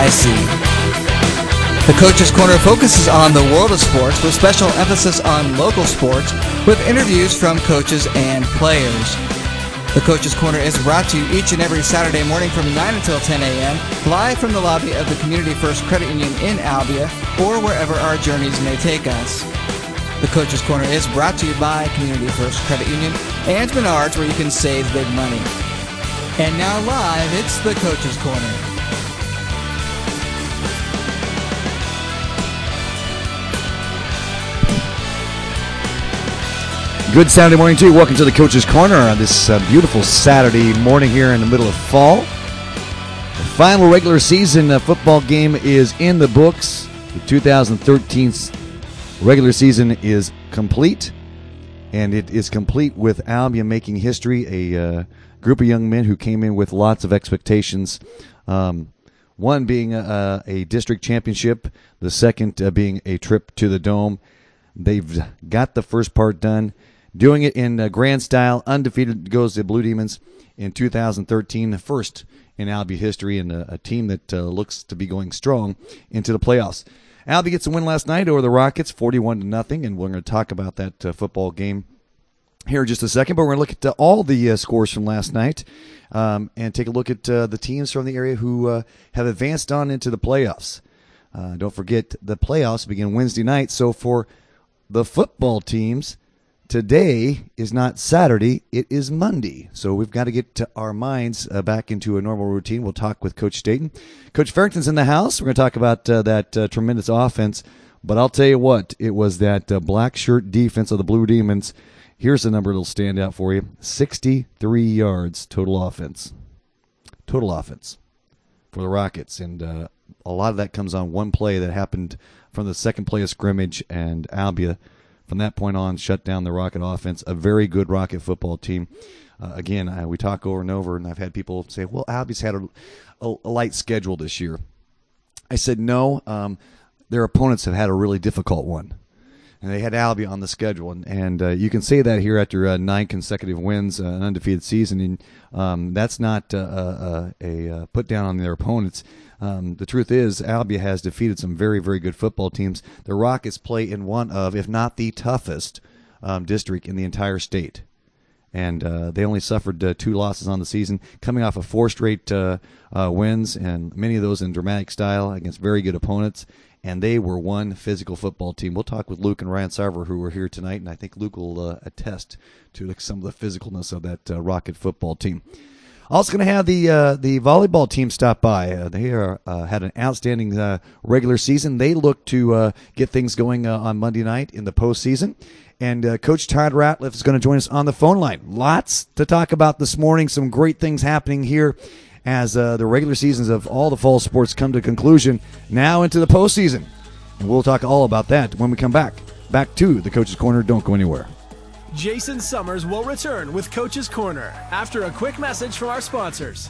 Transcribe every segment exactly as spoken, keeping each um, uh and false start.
I C. The Coach's Corner focuses on the world of sports with special emphasis on local sports with interviews from coaches and players. The Coach's Corner is brought to you each and every Saturday morning from nine until ten a.m. live from the lobby of the Community First Credit Union in Albia or wherever our journeys may take us. The Coach's Corner is brought to you by Community First Credit Union and Menards, where you can save big money. And now live, it's the Coach's Corner. Good Saturday morning to you. Welcome to the Coach's Corner on this uh, beautiful Saturday morning here in the middle of fall. The final regular season uh, football game is in the books. The two thousand thirteen regular season is complete, and it is complete with Albia making history, a uh, group of young men who came in with lots of expectations, um, one being a, a district championship, the second uh, being a trip to the Dome. They've got the first part done. Doing it in uh, grand style, undefeated goes the Blue Demons in two thousand thirteen, the first in Albia history, and a, a team that uh, looks to be going strong into the playoffs. Albia gets a win last night over the Rockets, forty-one to nothing, and we're going to talk about that uh, football game here in just a second. But we're going to look at uh, all the uh, scores from last night um, and take a look at uh, the teams from the area who uh, have advanced on into the playoffs. Uh, don't forget, the playoffs begin Wednesday night, so for the football teams, today is not Saturday, it is Monday. So we've got to get to our minds uh, back into a normal routine. We'll talk with Coach Staten. Coach Farrington's in the house. We're going to talk about uh, that uh, tremendous offense. But I'll tell you what, it was that uh, black shirt defense of the Blue Demons. Here's the number that'll stand out for you. sixty-three yards total offense. Total offense for the Rockets. And uh, a lot of that comes on one play that happened from the second play of scrimmage, and Albia from that point on shut down the Rocket offense. A very good Rocket football team. Uh, again, uh, we talk over and over, and I've had people say, well, Albia's had a, a, a light schedule this year. I said, no, um, their opponents have had a really difficult one. And they had Albia on the schedule, and, and uh, you can say that here after uh, nine consecutive wins, uh, an undefeated season, and um, that's not uh, uh, a uh, put down on their opponents. Um, the truth is, Albia has defeated some very, very good football teams. The Rockets play in one of, if not the toughest, um, district in the entire state. And uh, they only suffered uh, two losses on the season, coming off of four straight uh, uh, wins, and many of those in dramatic style against very good opponents. And they were one physical football team. We'll talk with Luke and Ryan Sarver, who are here tonight, and I think Luke will uh, attest to like, some of the physicalness of that uh, Rocket football team. Also going to have the uh, the volleyball team stop by. Uh, they are, uh, had an outstanding uh, regular season. They look to uh, get things going uh, on Monday night in the postseason. And uh, Coach Todd Ratliff is going to join us on the phone line. Lots to talk about this morning. Some great things happening here as uh, the regular seasons of all the fall sports come to conclusion. Now into the postseason. And we'll talk all about that when we come back. Back to the Coach's Corner. Don't go anywhere. Jason Summers will return with Coach's Corner after a quick message from our sponsors.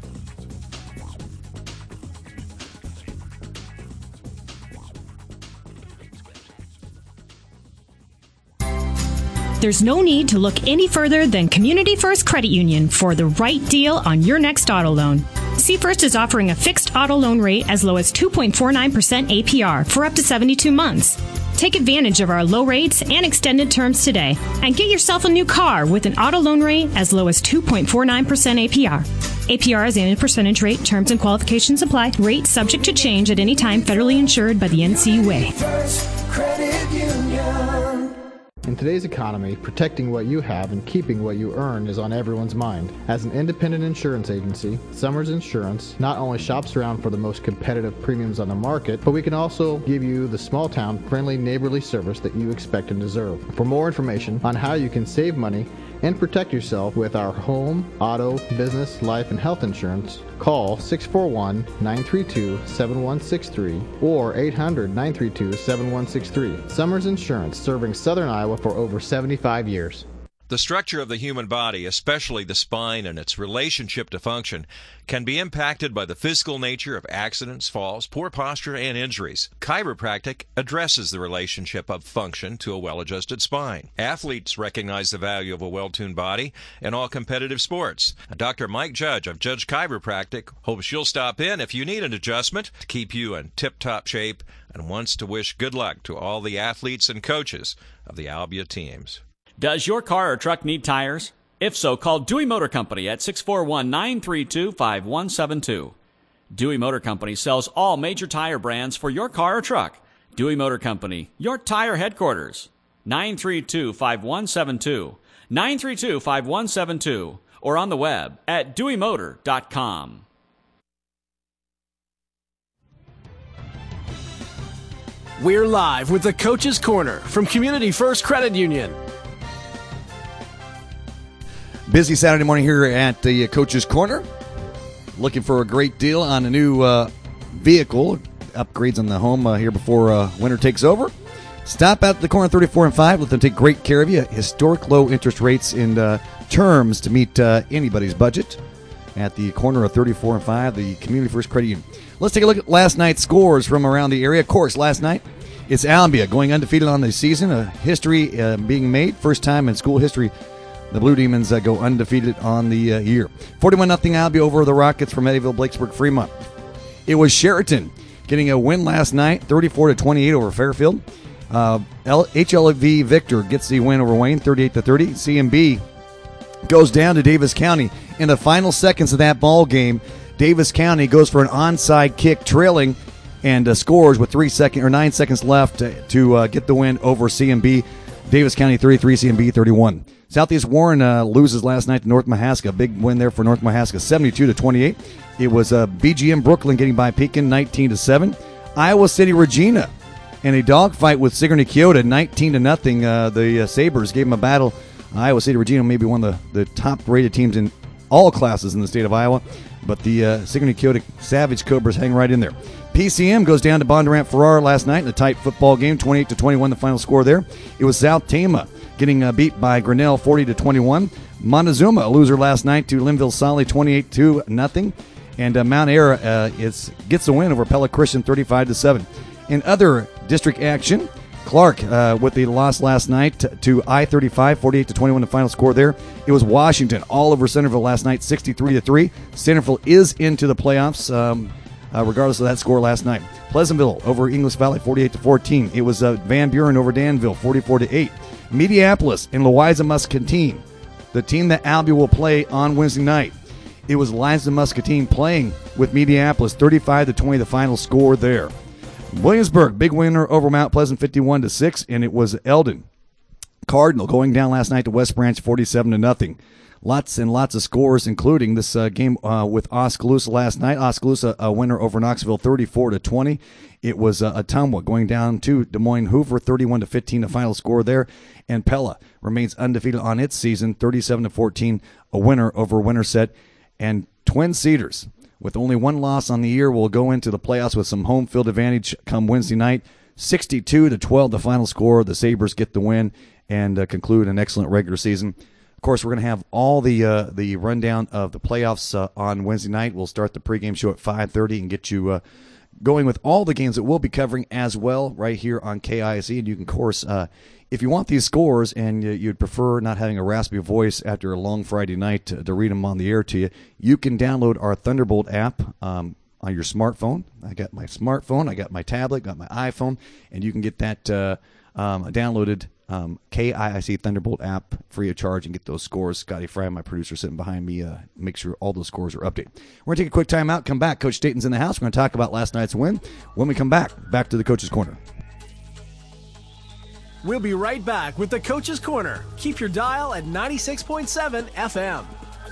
There's no need to look any further than Community First Credit Union for the right deal on your next auto loan. C First is offering a fixed auto loan rate as low as two point four nine percent A P R for up to seventy-two months. Take advantage of our low rates and extended terms today and get yourself a new car with an auto loan rate as low as two point four nine percent A P R. A P R is annual percentage rate. Terms and qualifications apply. Rate subject to change at any time. Federally insured by the N C U A. First Credit Union. In today's economy, protecting what you have and keeping what you earn is on everyone's mind. As an independent insurance agency, Summers Insurance not only shops around for the most competitive premiums on the market, but we can also give you the small-town, friendly, neighborly service that you expect and deserve. For more information on how you can save money and protect yourself with our home, auto, business, life, and health insurance, call six four one, nine three two, seven one six three or eight hundred, nine three two, seven one six three. Summers Insurance, serving Southern Iowa for over seventy-five years. The structure of the human body, especially the spine and its relationship to function, can be impacted by the physical nature of accidents, falls, poor posture, and injuries. Chiropractic addresses the relationship of function to a well-adjusted spine. Athletes recognize the value of a well-tuned body in all competitive sports. Doctor Mike Judge of Judge Chiropractic hopes you'll stop in if you need an adjustment to keep you in tip-top shape and wants to wish good luck to all the athletes and coaches of the Albia teams. Does your car or truck need tires? If so, call Dewey Motor Company at six four one, nine three two, five one seven two. Dewey Motor Company sells all major tire brands for your car or truck. Dewey Motor Company, your tire headquarters. nine three two, five one seven two. nine three two, five one seven two. Or on the web at dewey motor dot com. We're live with the Coach's Corner from Community First Credit Union. Busy Saturday morning here at the uh, Coach's Corner. Looking for a great deal on a new uh, vehicle. Upgrades on the home uh, here before uh, winter takes over. Stop out at the corner thirty-four and five. Let them take great care of you. Historic low interest rates and uh, terms to meet uh, anybody's budget. At the corner of thirty-four and five, the Community First Credit Union. Let's take a look at last night's scores from around the area. Of course, last night, it's Albia going undefeated on the season. A history uh, being made. First time in school history the Blue Demons uh, go undefeated on the uh, year. forty-one nothing Albia over the Rockets from Eddyville, Blakesburg, Fremont. It was Sheraton getting a win last night, thirty-four to twenty-eight over Fairfield. Uh, H L V Victor gets the win over Wayne, thirty-eight to thirty. C M B goes down to Davis County. In the final seconds of that ball game, Davis County goes for an onside kick, trailing, and uh, scores with three second or nine seconds left to, to uh, get the win over C M B. Davis County thirty-three, C M B thirty-one. Southeast Warren uh, loses last night to North Mahaska. Big win there for North Mahaska, seventy-two to twenty-eight. It was uh, B G M Brooklyn getting by Pekin, nineteen to seven. Iowa City Regina in a dogfight with Sigourney Kyoto, nineteen to nothing. Uh, the uh, Sabres gave them a battle. Iowa City Regina may be one of the, the top-rated teams in all classes in the state of Iowa, but the uh, Sigourney Kyoto Savage Cobras hang right in there. P C M goes down to Bondurant Farrar last night in a tight football game, twenty-eight to twenty-one, the final score there. It was South Tama getting uh, beat by Grinnell, forty to twenty-one. Montezuma, a loser last night to Linville Solly, twenty-eight to nothing. And uh, Mount Ayr uh, is, gets the win over Pella Christian, thirty-five to seven. In other district action, Clark uh, with the loss last night to I thirty-five, forty-eight to twenty-one, the final score there. It was Washington all over Centerville last night, sixty-three to three. Centerville is into the playoffs, um, uh, regardless of that score last night. Pleasantville over English Valley, forty-eight to fourteen. It was uh, Van Buren over Danville, forty-four to eight. Mediapolis and Louisa Muscatine, the team that Albia will play on Wednesday night. It was Louisa Muscatine playing with Mediapolis, thirty-five to twenty, the final score there. Williamsburg, big winner over Mount Pleasant, fifty-one to six, and it was Eldon Cardinal going down last night to West Branch, forty-seven to nothing. Lots and lots of scores, including this uh, game uh, with Oskaloosa last night. Oskaloosa, a winner over Knoxville, thirty-four to twenty. It was uh, Ottumwa going down to Des Moines Hoover, thirty-one to fifteen, the final score there. And Pella remains undefeated on its season, thirty-seven to fourteen, a winner over Winterset. And Twin Cedars, with only one loss on the year, will go into the playoffs with some home field advantage come Wednesday night. sixty-two to twelve, the final score. The Sabres get the win and uh, conclude an excellent regular season. Of course, we're going to have all the uh, the rundown of the playoffs uh, on Wednesday night. We'll start the pregame show at five thirty and get you uh, going with all the games that we'll be covering as well right here on K I S E. And you can, of course, uh, if you want these scores and uh, you'd prefer not having a raspy voice after a long Friday night to, to read them on the air to you, you can download our Thunderbolt app um, on your smartphone. I got my smartphone, I got my tablet, got my iPhone, and you can get that uh, um, downloaded um, K I S E Thunderbolt app free of charge and get those scores. Scotty Fry, my producer, sitting behind me, uh, make sure all those scores are updated. We're going to take a quick time out, come back. Coach Staten's in the house. We're going to talk about last night's win. When we come back, back to the Coach's Corner. We'll be right back with the Coach's Corner. Keep your dial at ninety-six point seven F M.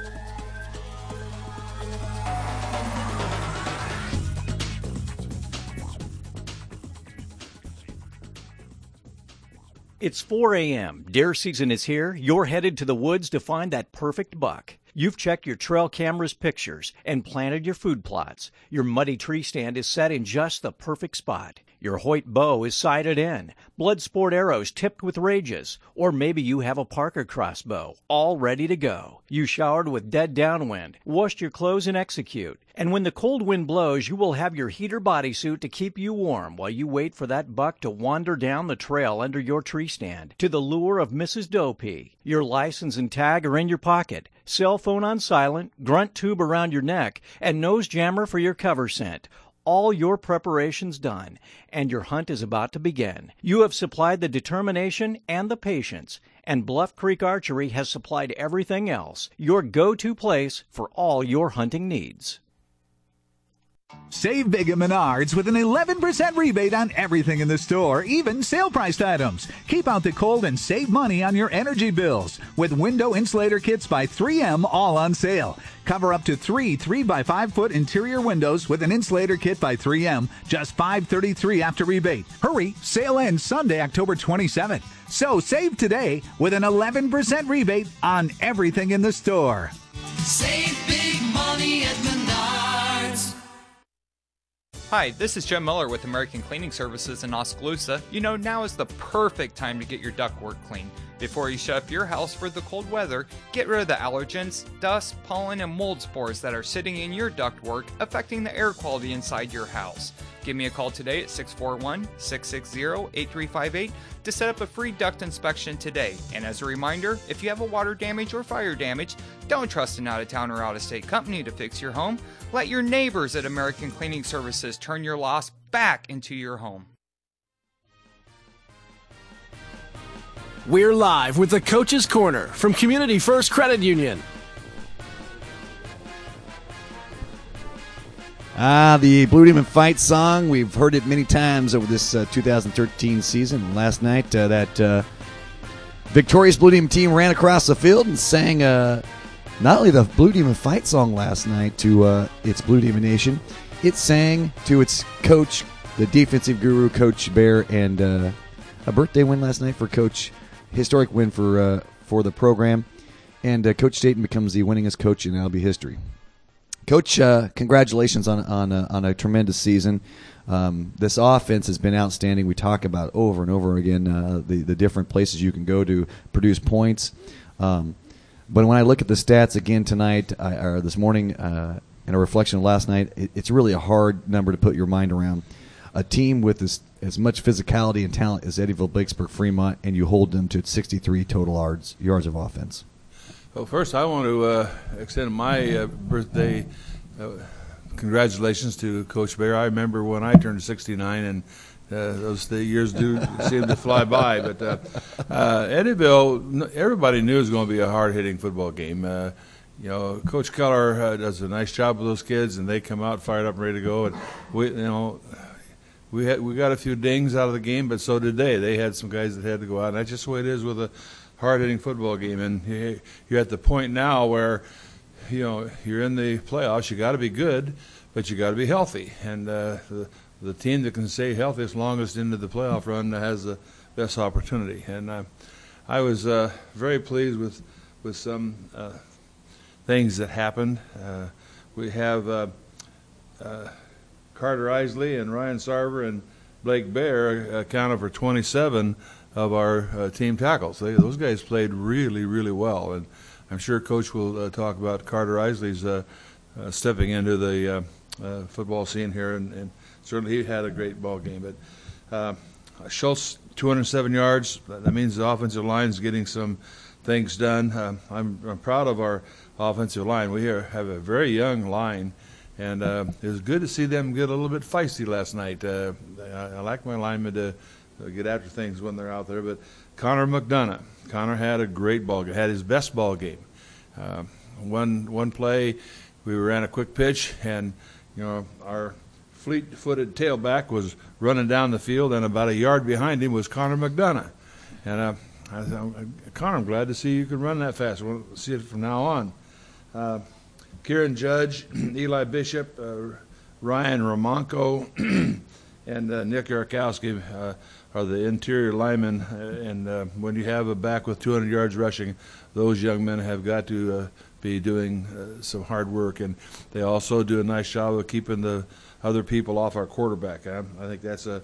It's four a.m. Deer season is here. You're headed to the woods to find that perfect buck. You've checked your trail camera's pictures and planted your food plots. Your muddy tree stand is set in just the perfect spot. Your Hoyt bow is sighted in, Bloodsport arrows tipped with rages, or maybe you have a Parker crossbow, all ready to go. You showered with dead downwind, washed your clothes and execute. And when the cold wind blows, you will have your heater bodysuit to keep you warm while you wait for that buck to wander down the trail under your tree stand to the lure of Missus Dopey. Your license and tag are in your pocket, cell phone on silent, grunt tube around your neck, and nose jammer for your cover scent. All your preparations done, and your hunt is about to begin. You have supplied the determination and the patience, and Bluff Creek Archery has supplied everything else, your go-to place for all your hunting needs. Save big at Menards with an eleven percent rebate on everything in the store, even sale-priced items. Keep out the cold and save money on your energy bills with window insulator kits by three M, all on sale. Cover up to three three by five foot interior windows with an insulator kit by three M, just five hundred thirty-three dollars after rebate. Hurry, sale ends Sunday, October twenty-seventh. So save today with an eleven percent rebate on everything in the store. Save big money at Menards. Hi, this is Jim Miller with American Cleaning Services in Oskaloosa. You know, now is the perfect time to get your ductwork clean. Before you shut up your house for the cold weather, get rid of the allergens, dust, pollen, and mold spores that are sitting in your ductwork, affecting the air quality inside your house. Give me a call today at six four one, six six zero, eight three five eight to set up a free duct inspection today. And as a reminder, if you have a water damage or fire damage, don't trust an out-of-town or out-of-state company to fix your home. Let your neighbors at American Cleaning Services turn your loss back into your home. We're live with the Coach's Corner from Community First Credit Union. Ah, the Blue Demon Fight song. We've heard it many times over this uh, two thousand thirteen season. Last night, uh, that uh, victorious Blue Demon team ran across the field and sang uh, not only the Blue Demon Fight song last night to uh, its Blue Demon Nation, it sang to its coach, the defensive guru, Coach Bear, and uh, a birthday win last night for Coach. Historic win for uh, for the program, and uh, Coach Staten becomes the winningest coach in L B history. Coach, uh, congratulations on on a, on a tremendous season. Um, this offense has been outstanding. We talk about over and over again uh, the the different places you can go to produce points. Um, but when I look at the stats again tonight I, or this morning, uh, and a reflection of last night, it, it's really a hard number to put your mind around. A team with as, as much physicality and talent as Eddyville, Blakesburg, Fremont, and you hold them to sixty-three total yards yards of offense. Well, first I want to uh, extend my uh, birthday uh, congratulations to Coach Bear. I remember when I turned sixty-nine, and uh, those the years do seem to fly by. But uh, uh, Eddyville, everybody knew it was going to be a hard-hitting football game. Uh, You know, Coach Keller uh, does a nice job with those kids, and they come out fired up and ready to go. And we, you know. We had we got a few dings out of the game, but so did they. They had some guys that had to go out, and that's just the way it is with a hard-hitting football game. And you're at the point now where, you know, you're in the playoffs. You got to be good, but you got to be healthy. And uh, the the team that can stay healthy as longest into the playoff run has the best opportunity. And uh, I was uh, very pleased with with some uh, things that happened. Uh, we have. Uh, uh, Carter Isley and Ryan Sarver and Blake Bear accounted for twenty-seven of our uh, team tackles. They, those guys played really, really well, and I'm sure Coach will uh, talk about Carter Isley's uh, uh, stepping into the uh, uh, football scene here, and, and certainly he had a great ball game. But uh, Schultz, two hundred seven yards. That means the offensive line is getting some things done. Uh, I'm, I'm proud of our offensive line. We are, have a very young line. And uh, it was good to see them get a little bit feisty last night. Uh, I, I like my linemen to uh, get after things when they're out there. But Connor McDonough, Connor had a great ball game, had his best ball game. Uh, one one play, we ran a quick pitch, and you know our fleet-footed tailback was running down the field, and about a yard behind him was Connor McDonough. And uh, I thought, Connor, I'm glad to see you can run that fast. We'll see it from now on. Uh, Kieran Judge, Eli Bishop, uh, Ryan Romanko, and uh, Nick Yarkowski uh, are the interior linemen. Uh, and uh, when you have a back with two hundred yards rushing, those young men have got to uh, be doing uh, some hard work. And they also do a nice job of keeping the other people off our quarterback. I, I think that's a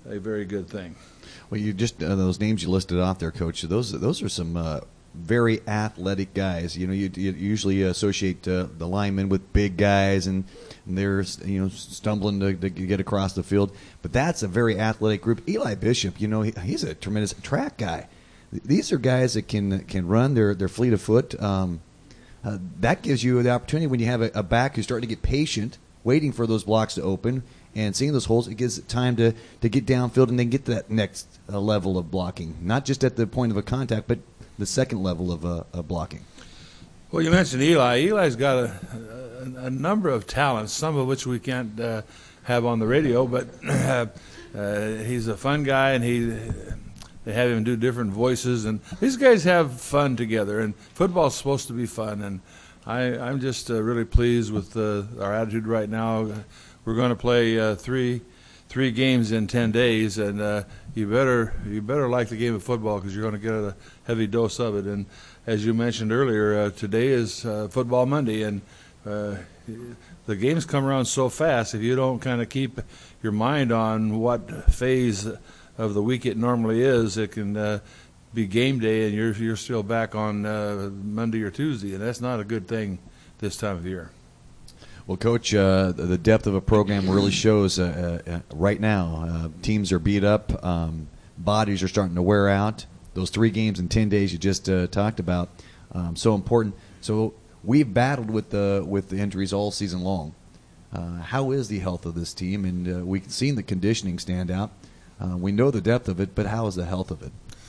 a very good thing. Well, you just uh, those names you listed off there, Coach. Those those are some uh, very athletic guys. You know, you, you usually associate uh, the linemen with big guys, and, and they're you know stumbling to, to get across the field. But that's a very athletic group. Eli Bishop, you know, he, he's a tremendous track guy. These are guys that can can run. They're they're fleet of foot. Um, uh, that gives you the opportunity when you have a, a back who's starting to get patient, waiting for those blocks to open. And seeing those holes, it gives it time to, to get downfield and then get to that next uh, level of blocking. Not just at the point of a contact, but the second level of, uh, of blocking. Well, you mentioned Eli. Eli's got a, a, a number of talents, some of which we can't uh, have on the radio, but uh, uh, he's a fun guy, and he they have him do different voices. And these guys have fun together, and football's supposed to be fun. And I, I'm just uh, really pleased with uh, our attitude right now. We're going to play uh, three three games in ten days, and uh, you better you better like the game of football because you're going to get a heavy dose of it. And as you mentioned earlier, uh, today is uh, Football Monday, and uh, the games come around so fast. If you don't kind of keep your mind on what phase of the week it normally is, it can uh, be game day, and you're you're still back on uh, Monday or Tuesday, and that's not a good thing this time of year. Well, Coach, uh, the depth of a program really shows uh, uh, right now. Uh, teams are beat up. Um, bodies are starting to wear out. Those three games in ten days you just uh, talked about, um, so important. So we've battled with the with the injuries all season long. Uh, how is the health of this team? And uh, we've seen the conditioning stand out. Uh, we know the depth of it, but how is the health of it?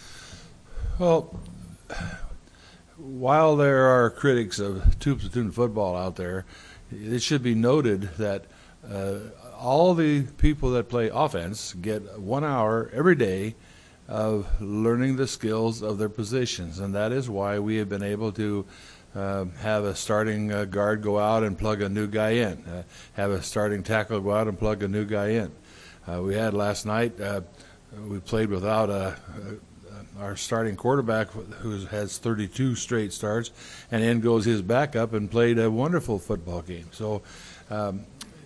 Well, while there are critics of two-platoon football out there, it should be noted that uh, all the people that play offense get one hour every day of learning the skills of their positions, and that is why we have been able to uh, have a starting uh, guard go out and plug a new guy in, uh, have a starting tackle go out and plug a new guy in. Uh, we had last night, uh, we played without a, a our starting quarterback, who has thirty-two straight starts, and in goes his backup and played a wonderful football game. So um,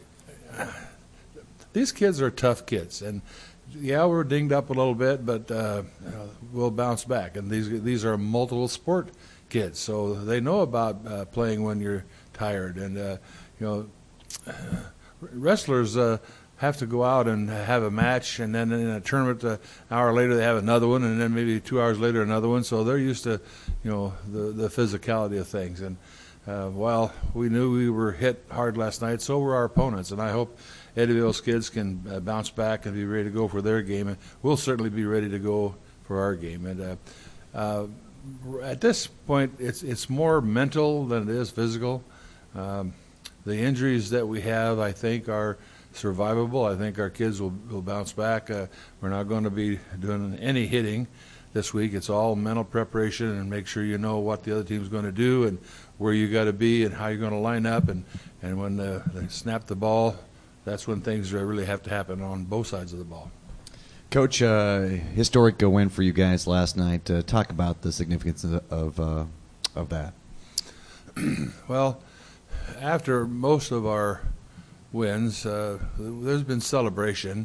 these kids are tough kids, and yeah, we're dinged up a little bit, but uh, we'll bounce back. And these these are multiple sport kids, so they know about uh, playing when you're tired. And uh, you know, wrestlers Uh, have to go out and have a match, and then in a tournament uh, an hour later they have another one, and then maybe two hours later another one. So they're used to, you know, the the physicality of things. And uh, while we knew we were hit hard last night, so were our opponents. And I hope Eddyville's kids can uh, bounce back and be ready to go for their game, and we'll certainly be ready to go for our game. And uh, uh, at this point, it's it's more mental than it is physical. Um, the injuries that we have, I think, are survivable. I think our kids will, will bounce back. Uh, we're not going to be doing any hitting this week. It's all mental preparation and make sure you know what the other team's going to do and where you got to be and how you're going to line up. And, and when uh, they snap the ball, that's when things really have to happen on both sides of the ball. Coach, uh, historic win for you guys last night. Uh, talk about the significance of of, uh, of that. Well, after most of our wins, uh, there's been celebration.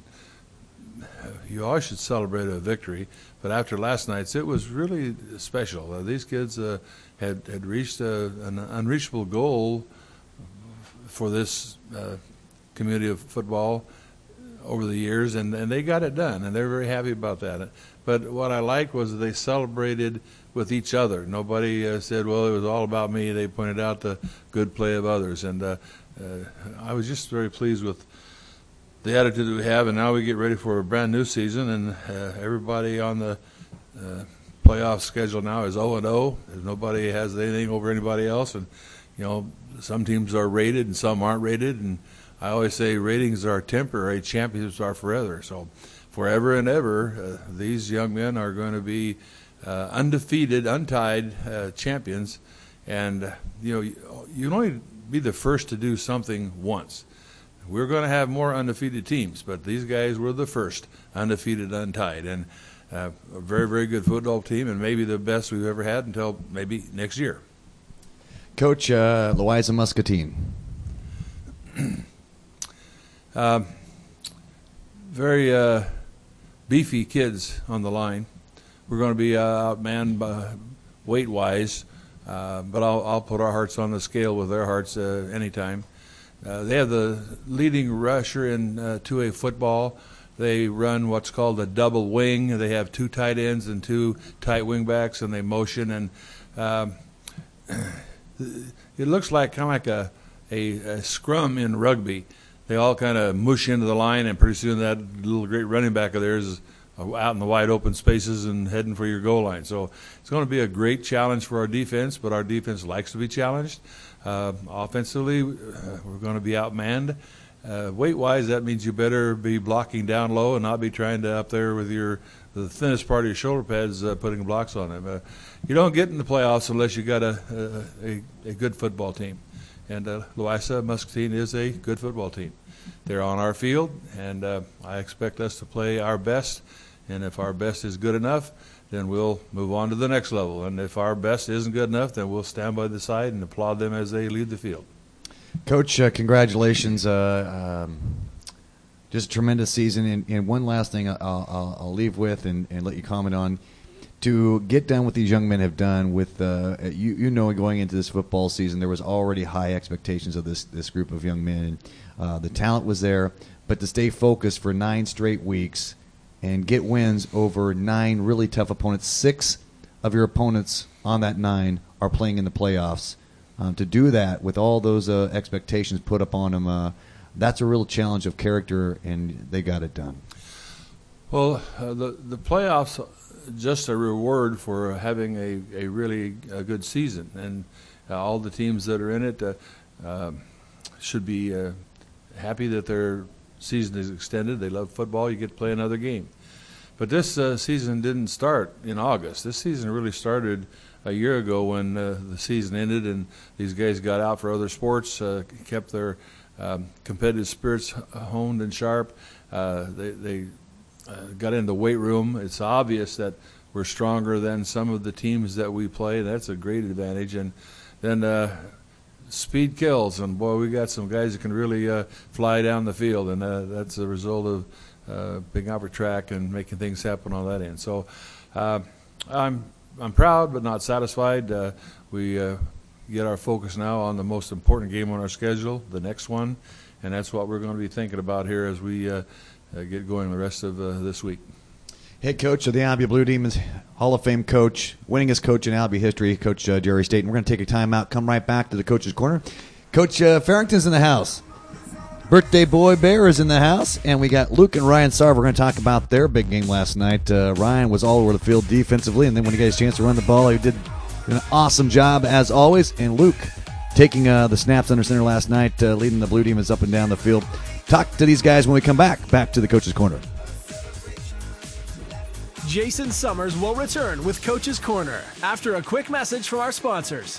You always should celebrate a victory, but after last night's, it was really special. Uh, these kids uh, had, had reached a, an unreachable goal for this uh, community of football over the years, and, and they got it done, and they're very happy about that. But what I liked was they celebrated with each other. Nobody uh, said, well, it was all about me. They pointed out the good play of others, and uh, Uh, I was just very pleased with the attitude that we have, and now we get ready for a brand new season, and uh, everybody on the uh, playoff schedule now is oh and oh. Nobody has anything over anybody else, and you know, some teams are rated and some aren't rated, and I always say ratings are temporary, championships are forever. So forever and ever, uh, these young men are going to be uh, undefeated, untied uh, champions, and uh, you know, you, you can only be the first to do something once. We're going to have more undefeated teams, but these guys were the first undefeated, untied, and uh, a very, very good football team, and maybe the best we've ever had until maybe next year. Coach, uh, Louisa Muscatine. uh, very uh, beefy kids on the line. We're going to be uh, outmanned by weight-wise, uh, but I'll, I'll put our hearts on the scale with their hearts uh, anytime. Uh, they have the leading rusher in uh, two A football. They run what's called a double wing. They have two tight ends and two tight wing backs, and they motion. And um, it looks like kind of like a, a, a scrum in rugby. They all kind of mush into the line, and pretty soon that little great running back of theirs is out in the wide open spaces and heading for your goal line. So it's going to be a great challenge for our defense, but our defense likes to be challenged. Uh, offensively, uh, we're going to be outmanned. Uh, weight-wise, that means you better be blocking down low and not be trying to up there with your the thinnest part of your shoulder pads uh, putting blocks on them. Uh, you don't get in the playoffs unless you got a a, a good football team, and uh, Loaysa Muscatine is a good football team. They're on our field, and uh, I expect us to play our best. And if our best is good enough, then we'll move on to the next level. And if our best isn't good enough, then we'll stand by the side and applaud them as they leave the field. Coach, uh, congratulations. Uh, um, just a tremendous season. And, and one last thing I'll, I'll, I'll leave with and, and let you comment on. To get done what these young men have done with, uh, you, you know, going into this football season, there was already high expectations of this, this group of young men. Uh, the talent was there, but to stay focused for nine straight weeks and get wins over nine really tough opponents, six of your opponents on that nine are playing in the playoffs. Um, to do that with all those uh, expectations put up on them, uh, that's a real challenge of character, and they got it done. Well, uh, the the playoffs are just a reward for having a, a really a good season, and uh, all the teams that are in it uh, uh, should be uh, happy that their season is extended. They love football. You get to play another game. But this uh, season didn't start in August. This season really started a year ago when uh, the season ended and these guys got out for other sports, uh, kept their um, competitive spirits honed and sharp. Uh, they they uh, got in the weight room. It's obvious that we're stronger than some of the teams that we play. That's a great advantage. And then uh, speed kills, and boy, we got some guys that can really uh, fly down the field, and uh, that's a result of uh, being out for track and making things happen on that end. So uh, I'm I'm proud but not satisfied. Uh, we uh, get our focus now on the most important game on our schedule, the next one, and that's what we're going to be thinking about here as we uh, uh, get going the rest of uh, this week. Head coach of the Albion Blue Demons, Hall of Fame coach, winningest coach in Albion history, Coach uh, Jerry Staten. We're going to take a time out, come right back to the Coach's Corner. Coach uh, Farrington's in the house. Birthday boy Bear is in the house, and we got Luke and Ryan Sarver. We're going to talk about their big game last night. Uh, Ryan was all over the field defensively, and then when he got his chance to run the ball, he did an awesome job as always. And Luke taking uh, the snaps under center last night, uh, leading the Blue Demons up and down the field. Talk to these guys when we come back. Back to the Coach's Corner. Jason Summers will return with Coach's Corner after a quick message from our sponsors.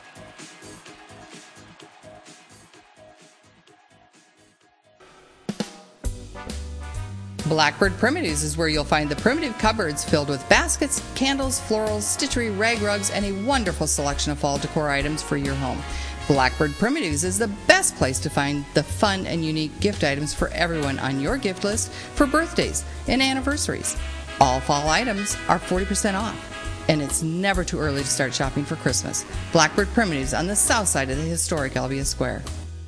Blackbird Primitives is where you'll find the primitive cupboards filled with baskets, candles, florals, stitchery, rag rugs, and a wonderful selection of fall decor items for your home. Blackbird Primitives is the best place to find the fun and unique gift items for everyone on your gift list for birthdays and anniversaries. All fall items are forty percent off, and it's never too early to start shopping for Christmas. Blackbird Primitives on the south side of the historic Albia Square.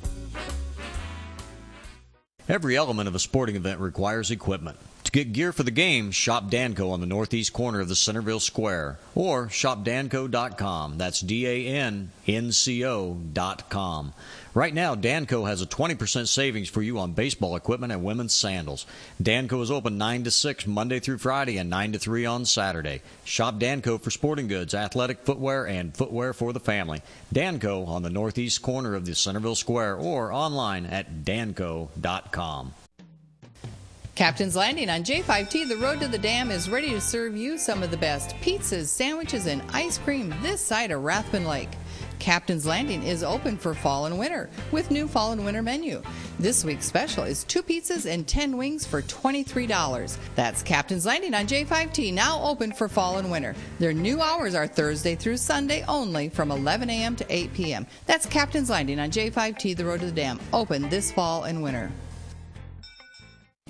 Every element of a sporting event requires equipment. To get gear for the game, shop Danco on the northeast corner of the Centerville Square, or shop danco dot com. That's D A N N C O dot com. Right now, Danco has a twenty percent savings for you on baseball equipment and women's sandals. Danco is open nine to six Monday through Friday and nine to three on Saturday. Shop Danco for sporting goods, athletic footwear, and footwear for the family. Danco on the northeast corner of the Centerville Square, or online at danco dot com. Captain's Landing on J five T, the road to the dam, is ready to serve you some of the best pizzas, sandwiches, and ice cream this side of Rathbun Lake. Captain's Landing is open for fall and winter with new fall and winter menu. This week's special is two pizzas and ten wings for twenty-three dollars. That's Captain's Landing on J five T, now open for fall and winter. Their new hours are Thursday through Sunday only from eleven a.m. to eight p.m. That's Captain's Landing on J five T, the road to the dam, open this fall and winter.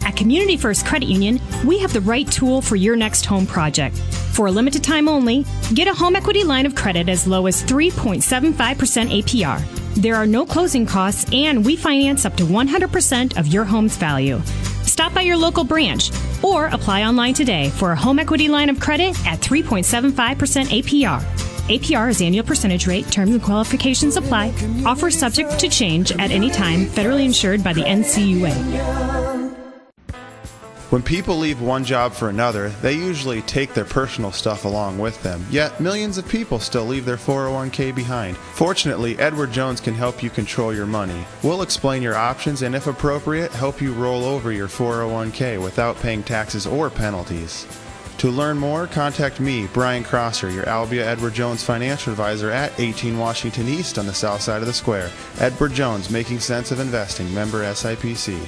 At Community First Credit Union, we have the right tool for your next home project. For a limited time only, get a home equity line of credit as low as three point seven five percent A P R. There are no closing costs, and we finance up to one hundred percent of your home's value. Stop by your local branch or apply online today for a home equity line of credit at three point seven five percent A P R. A P R is annual percentage rate. Terms and qualifications apply. Offer subject to change at any time. Federally insured by the N C U A. When people leave one job for another, they usually take their personal stuff along with them. Yet, millions of people still leave their four oh one k behind. Fortunately, Edward Jones can help you control your money. We'll explain your options and, if appropriate, help you roll over your four oh one k without paying taxes or penalties. To learn more, contact me, Brian Crosser, your Albia Edward Jones financial advisor at eighteen Washington East on the south side of the square. Edward Jones, making sense of investing. Member S I P C.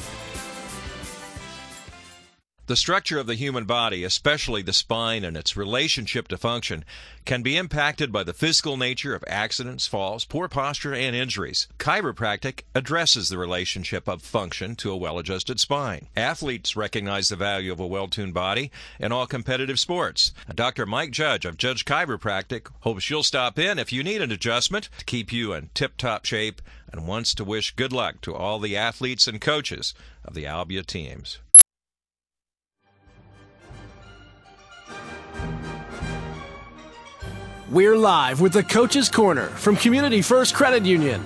The structure of the human body, especially the spine and its relationship to function, can be impacted by the physical nature of accidents, falls, poor posture, and injuries. Chiropractic addresses the relationship of function to a well-adjusted spine. Athletes recognize the value of a well-tuned body in all competitive sports. Doctor Mike Judge of Judge Chiropractic hopes you'll stop in if you need an adjustment to keep you in tip-top shape and wants to wish good luck to all the athletes and coaches of the Albia teams. We're live with the Coach's Corner from Community First Credit Union.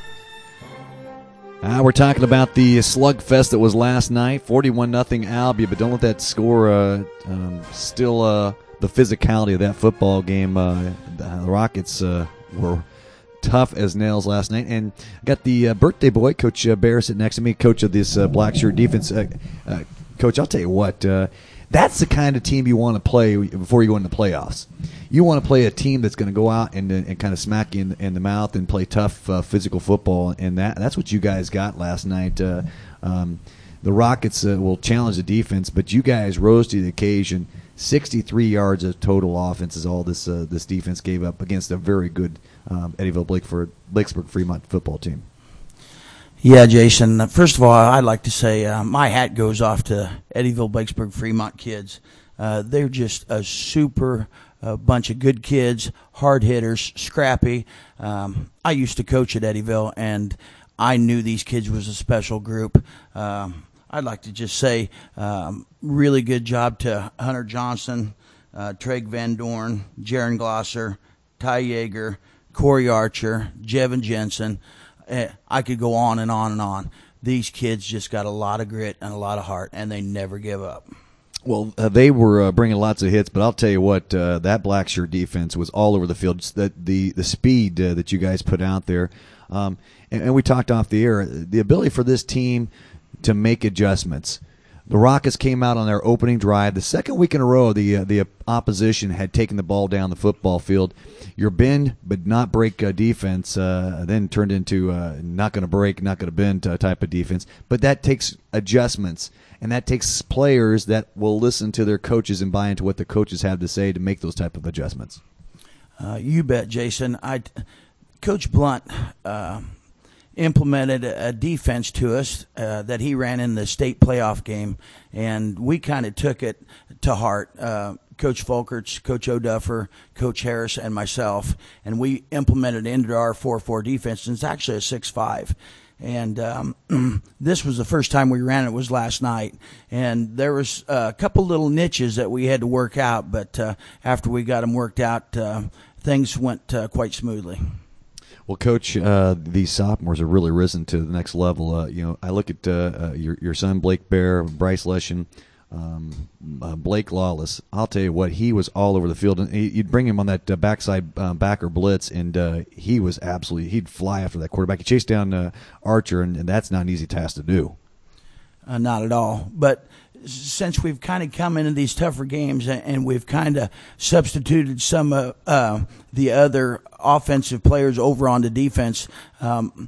Uh, we're talking about the slugfest that was last night, forty-one nothing Albia, but don't let that score uh, um, still uh, the physicality of that football game. Uh, the Rockets uh, were tough as nails last night. And got the uh, birthday boy, Coach uh, Bear, sitting next to me, coach of this uh, black shirt defense. Uh, uh, Coach, I'll tell you what, uh, that's the kind of team you want to play before you go into the playoffs. You want to play a team that's going to go out and, and kind of smack you in, in the mouth and play tough uh, physical football, and that that's what you guys got last night. Uh, um, the Rockets uh, will challenge the defense, but you guys rose to the occasion. sixty-three yards of total offense is all this uh, this defense gave up against a very good um, Eddyville Blakeford, Blakesburg Fremont football team. Yeah, Jason. First of all, I'd like to say uh, my hat goes off to Eddyville Blakesburg Fremont kids. Uh, they're just a super a bunch of good kids, hard hitters, scrappy. Um, I used to coach at Eddyville, and I knew these kids was a special group. Um, I'd like to just say um, really good job to Hunter Johnson, uh, Treg Van Dorn, Jaron Glosser, Ty Yeager, Corey Archer, Jevin Jensen. Uh, I could go on and on and on. These kids just got a lot of grit and a lot of heart, and they never give up. Well, uh, they were uh, bringing lots of hits, but I'll tell you what, uh, that Blackshear defense was all over the field. Just the the, the speed uh, that you guys put out there, um, and, and we talked off the air, the ability for this team to make adjustments. The Rockets came out on their opening drive. The second week in a row, the uh, the opposition had taken the ball down the football field. Your bend but not break uh, defense uh, then turned into uh, not going to break, not going to bend uh, type of defense. But that takes adjustments, and that takes players that will listen to their coaches and buy into what the coaches have to say to make those type of adjustments. Uh, you bet, Jason. I, Coach Blunt uh, implemented a defense to us uh, that he ran in the state playoff game, and we kind of took it to heart. Uh, Coach Folkerts, Coach O'Duffer, Coach Harris, and myself, and we implemented it into our four four defense, and it's actually a six five. And um, this was the first time we ran it, was last night. And there was a couple little niches that we had to work out, but uh, after we got them worked out, uh, things went uh, quite smoothly. Well, Coach, uh, these sophomores have really risen to the next level. Uh, you know, I look at uh, uh, your your son Blake Bear, Bryce Leshen, um, uh, Blake Lawless. I'll tell you what, he was all over the field, and he, you'd bring him on that uh, backside uh, backer blitz, and uh, he was absolutely he'd fly after that quarterback. He chased down uh, Archer, and, and that's not an easy task to do. Uh, not at all, but since we've kind of come into these tougher games and we've kind of substituted some of uh, the other offensive players over on the defense, um,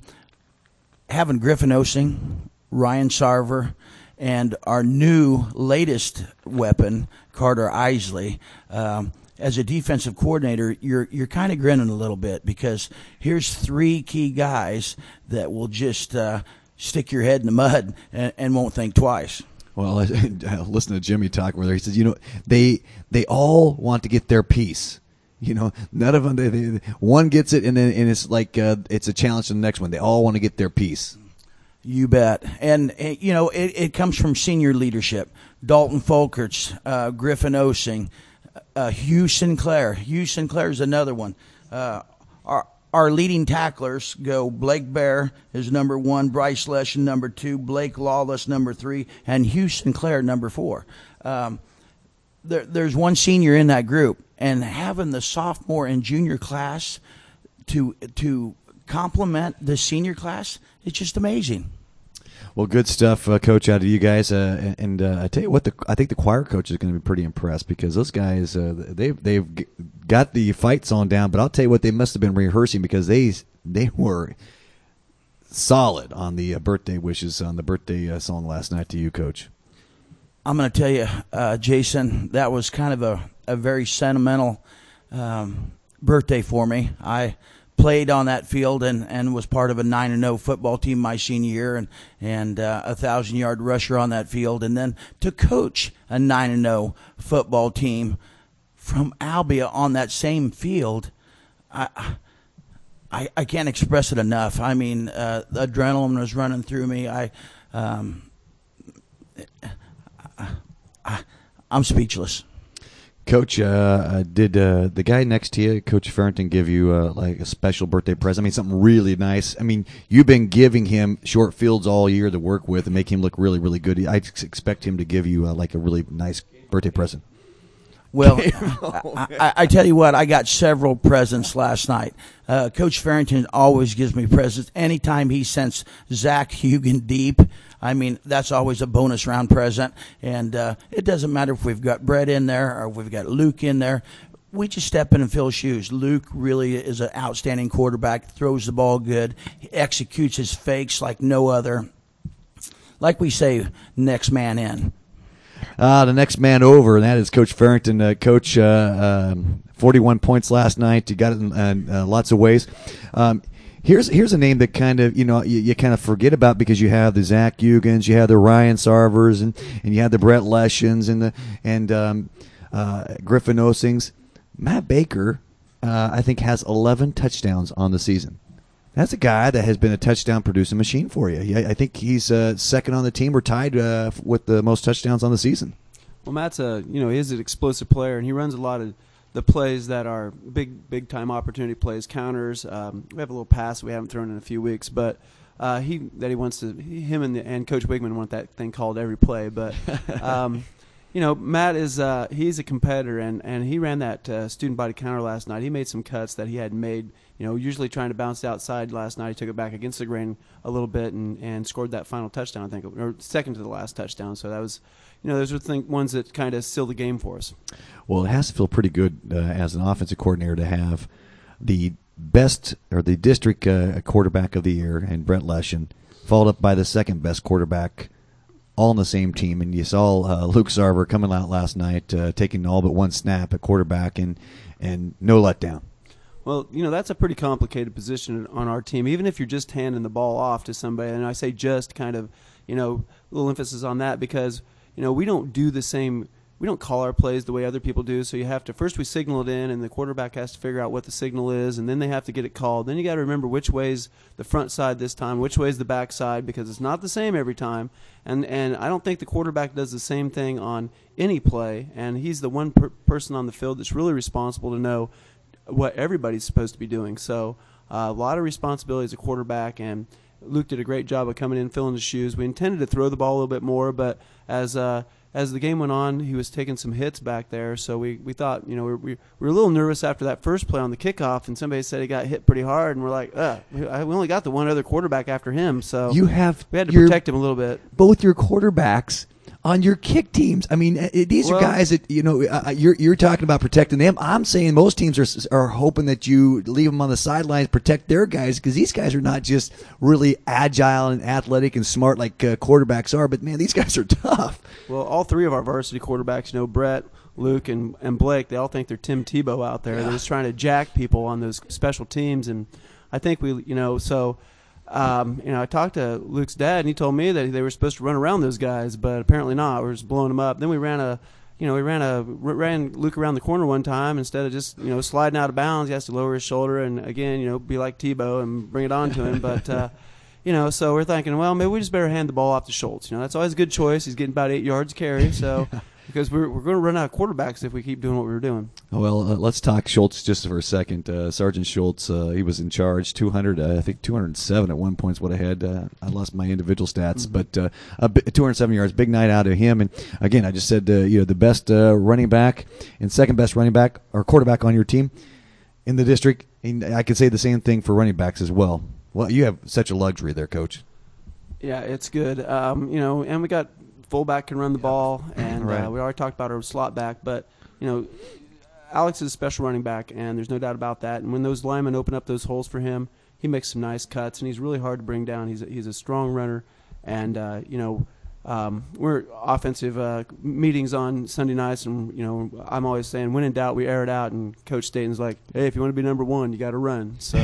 having Griffin Osing, Ryan Sarver, and our new latest weapon, Carter Isley, um, as a defensive coordinator, you're you're kind of grinning a little bit, because here's three key guys that will just uh, stick your head in the mud and, and won't think twice. Well, I, I listen to Jimmy talk where he says, you know, they they all want to get their piece. You know, none of them. They, they, one gets it, and then and it's like uh, it's a challenge to the next one. They all want to get their piece. You bet. And, you know, it, it comes from senior leadership. Dalton Folkerts, uh, Griffin Osing, uh, Hugh Sinclair. Hugh Sinclair is another one. Uh, our, our leading tacklers go Blake Bear is number one, Bryce Leshen number two, Blake Lawless number three, and Hugh Sinclair number four. Um, there, there's one senior in that group, and having the sophomore and junior class to to complement the senior class, it's just amazing. Well, good stuff, uh, Coach, out of you guys. Uh, and uh, I tell you what, the, I think the choir coach is going to be pretty impressed because those guys, uh, they've they've got the fight song down. But I'll tell you what, they must have been rehearsing because they they were solid on the uh, birthday wishes on the birthday uh, song last night to you, Coach. I'm going to tell you, uh, Jason, that was kind of a, a very sentimental um, birthday for me. I played on that field and, and was part of a nine and oh football team my senior year and, and uh, a thousand-yard rusher on that field. And then to coach a nine and oh football team from Albia on that same field, I I, I can't express it enough. I mean, uh, the adrenaline was running through me. I, um, I, I I'm speechless. Coach, uh, did uh, the guy next to you, Coach Farrington, give you uh, like a special birthday present? I mean, something really nice. I mean, you've been giving him short fields all year to work with and make him look really, really good. I expect him to give you uh, like a really nice birthday present. Well, I, I, I tell you what, I got several presents last night. Uh, Coach Farrington always gives me presents. Anytime he sends Zach Hugan deep, I mean, that's always a bonus round present. And uh, it doesn't matter if we've got Brett in there or if we've got Luke in there. We just step in and fill shoes. Luke really is an outstanding quarterback, throws the ball good, he executes his fakes like no other. Like we say, next man in. Uh, the next man over, and that is Coach Farrington. Uh, Coach, uh, um, forty-one points last night. You got it in uh, uh, lots of ways. Um, here's here's a name that kind of you know you, you kind of forget about because you have the Zach Hugans, you have the Ryan Sarvers, and, and you have the Brett Leshens and the and um, uh, Griffin Osings. Matt Baker, uh, I think, has eleven touchdowns on the season. That's a guy that has been a touchdown-producing machine for you. I think he's uh, second on the team or tied uh, with the most touchdowns on the season. Well, Matt's a you know he's an explosive player, and he runs a lot of the plays that are big, big-time opportunity plays, counters. Um, we have a little pass we haven't thrown in a few weeks, but uh, he that he wants to. He, him and the, and Coach Wigman want that thing called every play, but. Um, You know, Matt is uh, he's a competitor, and, and he ran that uh, student body counter last night. He made some cuts that he hadn't made, you know, usually trying to bounce it outside last night. He took it back against the grain a little bit and, and scored that final touchdown, I think, or second to the last touchdown. So that was, you know, those are the ones that kind of seal the game for us. Well, it has to feel pretty good uh, as an offensive coordinator to have the best or the district uh, quarterback of the year and Brett Leshen, followed up by the second best quarterback all on the same team. And you saw uh, Luke Sarver coming out last night, uh, taking all but one snap at quarterback, and, and no letdown. Well, you know, that's a pretty complicated position on our team, even if you're just handing the ball off to somebody. And I say just kind of, you know, a little emphasis on that because, you know, we don't do the same – we don't call our plays the way other people do. So you have to – first we signal it in, and the quarterback has to figure out what the signal is, and then they have to get it called. Then you got to remember which way's the front side this time, which way's the back side, because it's not the same every time. And and I don't think the quarterback does the same thing on any play, and he's the one per- person on the field that's really responsible to know what everybody's supposed to be doing. So uh, a lot of responsibility as a quarterback, and Luke did a great job of coming in, filling his shoes. We intended to throw the ball a little bit more, but as uh, as the game went on, he was taking some hits back there. So we, we thought, you know, we, we were a little nervous after that first play on the kickoff, and somebody said he got hit pretty hard, and we're like, uh, we only got the one other quarterback after him, so you have we had to your, protect him a little bit. Both your quarterbacks on your kick teams. I mean, these well, are guys that, you know, uh, you're you're talking about protecting them. I'm saying most teams are are hoping that you leave them on the sidelines, protect their guys, because these guys are not just really agile and athletic and smart like uh, quarterbacks are, but, man, these guys are tough. Well, all three of our varsity quarterbacks, you know, Brett, Luke, and, and Blake, they all think they're Tim Tebow out there. Yeah. They're just trying to jack people on those special teams, and I think we, you know, so – um, you know, I talked to Luke's dad, and he told me that they were supposed to run around those guys, but apparently not. We were just blowing them up. Then we ran a, you know, we ran a ran Luke around the corner one time. Instead of just, you know, sliding out of bounds, he has to lower his shoulder and again, you know, be like Tebow and bring it on to him. But uh, you know, so we're thinking, well, maybe we just better hand the ball off to Schultz. You know, that's always a good choice. He's getting about eight yards carry, so. Because we're, we're going to run out of quarterbacks if we keep doing what we were doing. Well, uh, let's talk Schultz just for a second. Uh, Sergeant Schultz, uh, he was in charge, two hundred, uh, I think two hundred seven at one point is what I had. Uh, I lost my individual stats, Mm-hmm. but uh, a bi- two hundred seven yards, big night out of him. And again, I just said, uh, you know, the best uh, running back and second best running back or quarterback on your team in the district. And I could say the same thing for running backs as well. Well, you have such a luxury there, Coach. Yeah, it's good. Um, you know, and we got fullback can run the ball, and Right. uh, we already talked about our slot back, but you know, Alex is a special running back, and there's no doubt about that. And when those linemen open up those holes for him, he makes some nice cuts, and he's really hard to bring down. He's a, he's a strong runner, and uh, you know, um, we're offensive uh, meetings on Sunday nights, and you know, I'm always saying, when in doubt, we air it out. And Coach Staten's like, hey, if you want to be number one, you got to run. So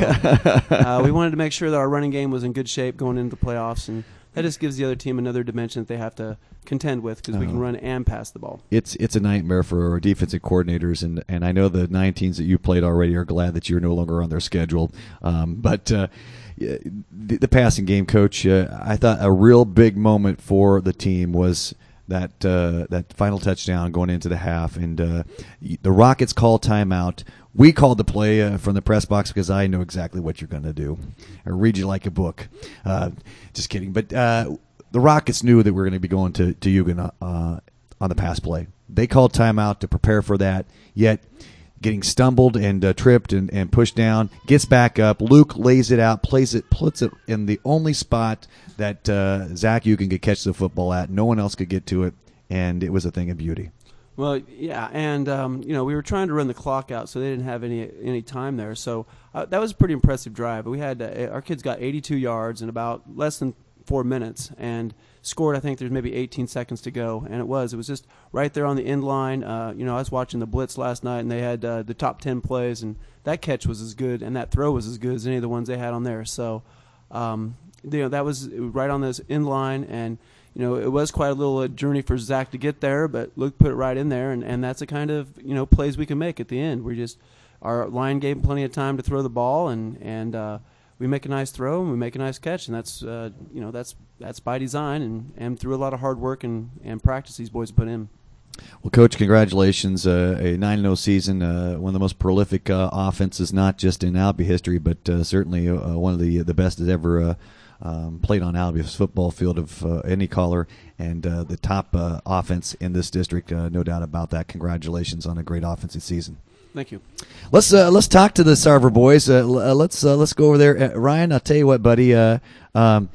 uh, we wanted to make sure that our running game was in good shape going into the playoffs, and that just gives the other team another dimension that they have to contend with because we can Uh-huh. run and pass the ball. It's it's a nightmare for our defensive coordinators, and, and I know the nine teams that you played already are glad that you're no longer on their schedule. Um, but uh, yeah, the, the passing game, Coach, uh, I thought a real big moment for the team was that uh, that final touchdown going into the half, and uh, the Rockets called timeout. We called the play uh, from the press box because I know exactly what you're going to do. I read you like a book. Uh, just kidding. But uh, the Rockets knew that we were going to be going to, to Yugen uh, on the pass play. They called timeout to prepare for that, yet getting stumbled and uh, tripped and, and pushed down, gets back up. Luke lays it out, plays it, puts it in the only spot that uh, Zach Yugen could catch the football at. No one else could get to it, and it was a thing of beauty. Well, yeah, and um, you know, we were trying to run the clock out, so they didn't have any any time there. So uh, that was a pretty impressive drive. We had uh, our kids got eighty-two yards in about less than four minutes, and scored. I think there's maybe eighteen seconds to go, and it was it was just right there on the end line. Uh, you know, I was watching the blitz last night, and they had uh, the top ten plays, and that catch was as good, and that throw was as good as any of the ones they had on there. So, um, you know, that was right on this end line, and you know, it was quite a little uh, journey for Zach to get there, but Luke put it right in there, and, and that's the kind of, you know, plays we can make at the end. We just, our line gave him plenty of time to throw the ball, and, and uh, we make a nice throw, and we make a nice catch, and that's, uh, you know, that's that's by design, and, and through a lot of hard work and, and practice these boys put in. Well, Coach, congratulations. Uh, a nine and oh season, uh, one of the most prolific uh, offenses, not just in Albia history, but uh, certainly uh, one of the the best that ever uh, um, played on Albia's football field of uh, any color, and uh, the top uh, offense in this district, uh, no doubt about that. Congratulations on a great offensive season. Thank you. Let's uh, let's talk to the Sarver boys. Uh, l- uh, let's uh, let's go over there. Uh, Ryan, I'll tell you what, buddy. Uh, um,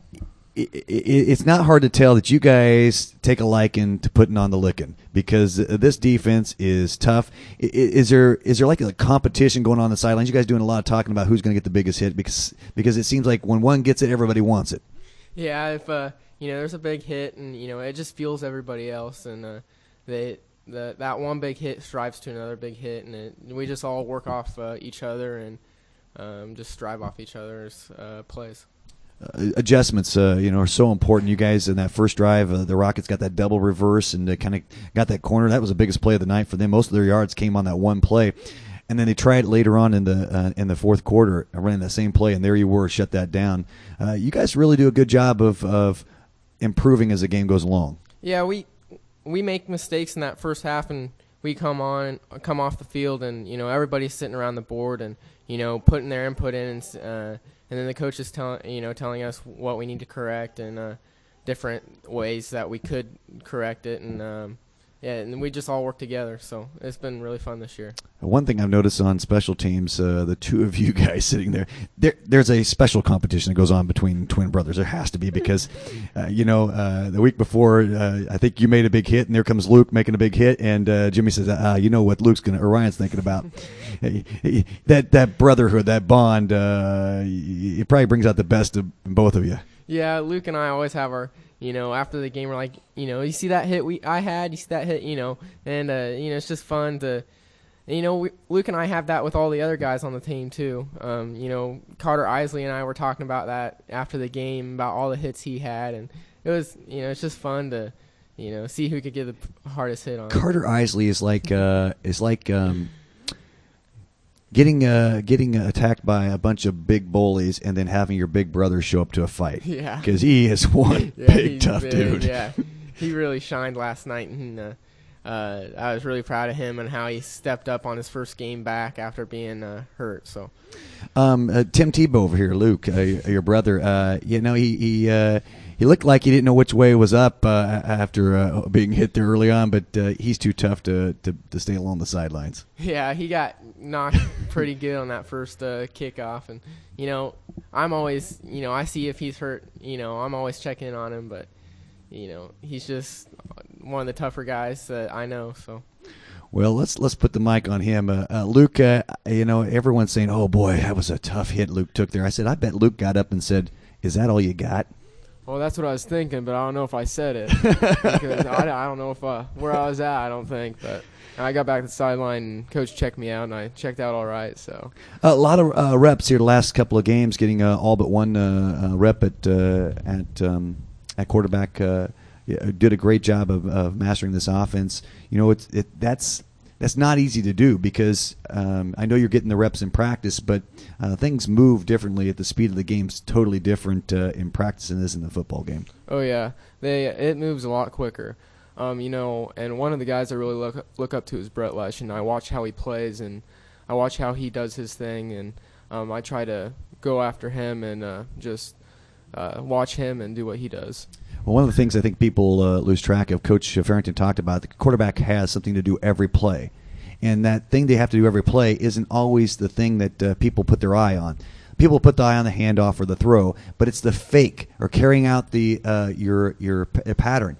it, it, it's not hard to tell that you guys take a liking to putting on the licking because this defense is tough. I- Is there is there like a competition going on, on the sidelines? You guys doing a lot of talking about who's going to get the biggest hit because because it seems like when one gets it, everybody wants it. Yeah, if uh, you know, there's a big hit, and you know, it just fuels everybody else, and uh, they the that one big hit strives to another big hit, and it, we just all work off uh, each other and um, just strive off each other's uh, plays. Uh, adjustments, uh, you know, are so important. You guys in that first drive, uh, the Rockets got that double reverse and uh, kind of got that corner. That was the biggest play of the night for them. Most of their yards came on that one play, and then they tried later on in the uh, in the fourth quarter, running that same play, and there you were, shut that down. Uh, you guys really do a good job of of improving as the game goes along. Yeah, we we make mistakes in that first half, and we come on come off the field, and you know, everybody's sitting around the board and you know, putting their input in, and, uh, and then the coach is telling you know telling us what we need to correct and uh, different ways that we could correct it, and um, yeah, and we just all work together. So it's been really fun this year. One thing I've noticed on special teams, uh, the two of you guys sitting there, there, there's a special competition that goes on between twin brothers. There has to be because, uh, you know, uh, the week before, uh, I think you made a big hit, and there comes Luke making a big hit, and uh, Jimmy says, uh, you know what Luke's gonna, or Ryan's thinking about. that that brotherhood, that bond, uh, it probably brings out the best of both of you. Yeah, Luke and I always have our, you know, after the game, we're like, you know, you see that hit we I had, you see that hit, you know, and, uh, you know, it's just fun to And, you know, we, Luke and I have that with all the other guys on the team too. Um, you know, Carter Isley and I were talking about that after the game, about all the hits he had, and it was, you know, it's just fun to, you know, see who could get the hardest hit on. Carter Isley is like uh, is like um, getting uh, getting attacked by a bunch of big bullies and then having your big brother show up to a fight. Yeah, because he is one yeah, big tough big, dude. Yeah, he really shined last night, and uh, uh, I was really proud of him and how he stepped up on his first game back after being uh, hurt. So, um, uh, Tim Tebow over here, Luke, uh, your brother. Uh, you know, he he. Uh, He looked like he didn't know which way was up uh, after uh, being hit there early on, but uh, he's too tough to, to, to stay along the sidelines. Yeah, he got knocked pretty good on that first uh, kickoff. And, you know, I'm always, you know, I see if he's hurt, you know, I'm always checking in on him. But, you know, he's just one of the tougher guys that I know. So. Well, let's let's put the mic on him. Uh, uh, Luke, uh, you know, everyone's saying, oh, boy, that was a tough hit Luke took there. I said, I bet Luke got up and said, is that all you got? Well, that's what I was thinking, but I don't know if I said it. Because I, I don't know if uh, where I was at, I don't think. But I got back to the sideline, and Coach checked me out, and I checked out all right. So a lot of uh, reps here the last couple of games, getting uh, all but one uh, uh, rep at uh, at um, at quarterback. Uh, did a great job of, of mastering this offense. You know, it's it that's. That's not easy to do because um, I know you're getting the reps in practice, but uh, things move differently at the speed of the game. It's totally different uh, in practice than it is in the football game. Oh yeah, they it moves a lot quicker. Um, you know, and one of the guys I really look look up to is Brett Lesh, and I watch how he plays and I watch how he does his thing, and um, I try to go after him and uh, just uh, watch him and do what he does. Well, one of the things I think people uh, lose track of, Coach Farrington talked about, the quarterback has something to do every play. And that thing they have to do every play isn't always the thing that uh, people put their eye on. People put the eye on the handoff or the throw, but it's the fake or carrying out the uh, your your p- pattern.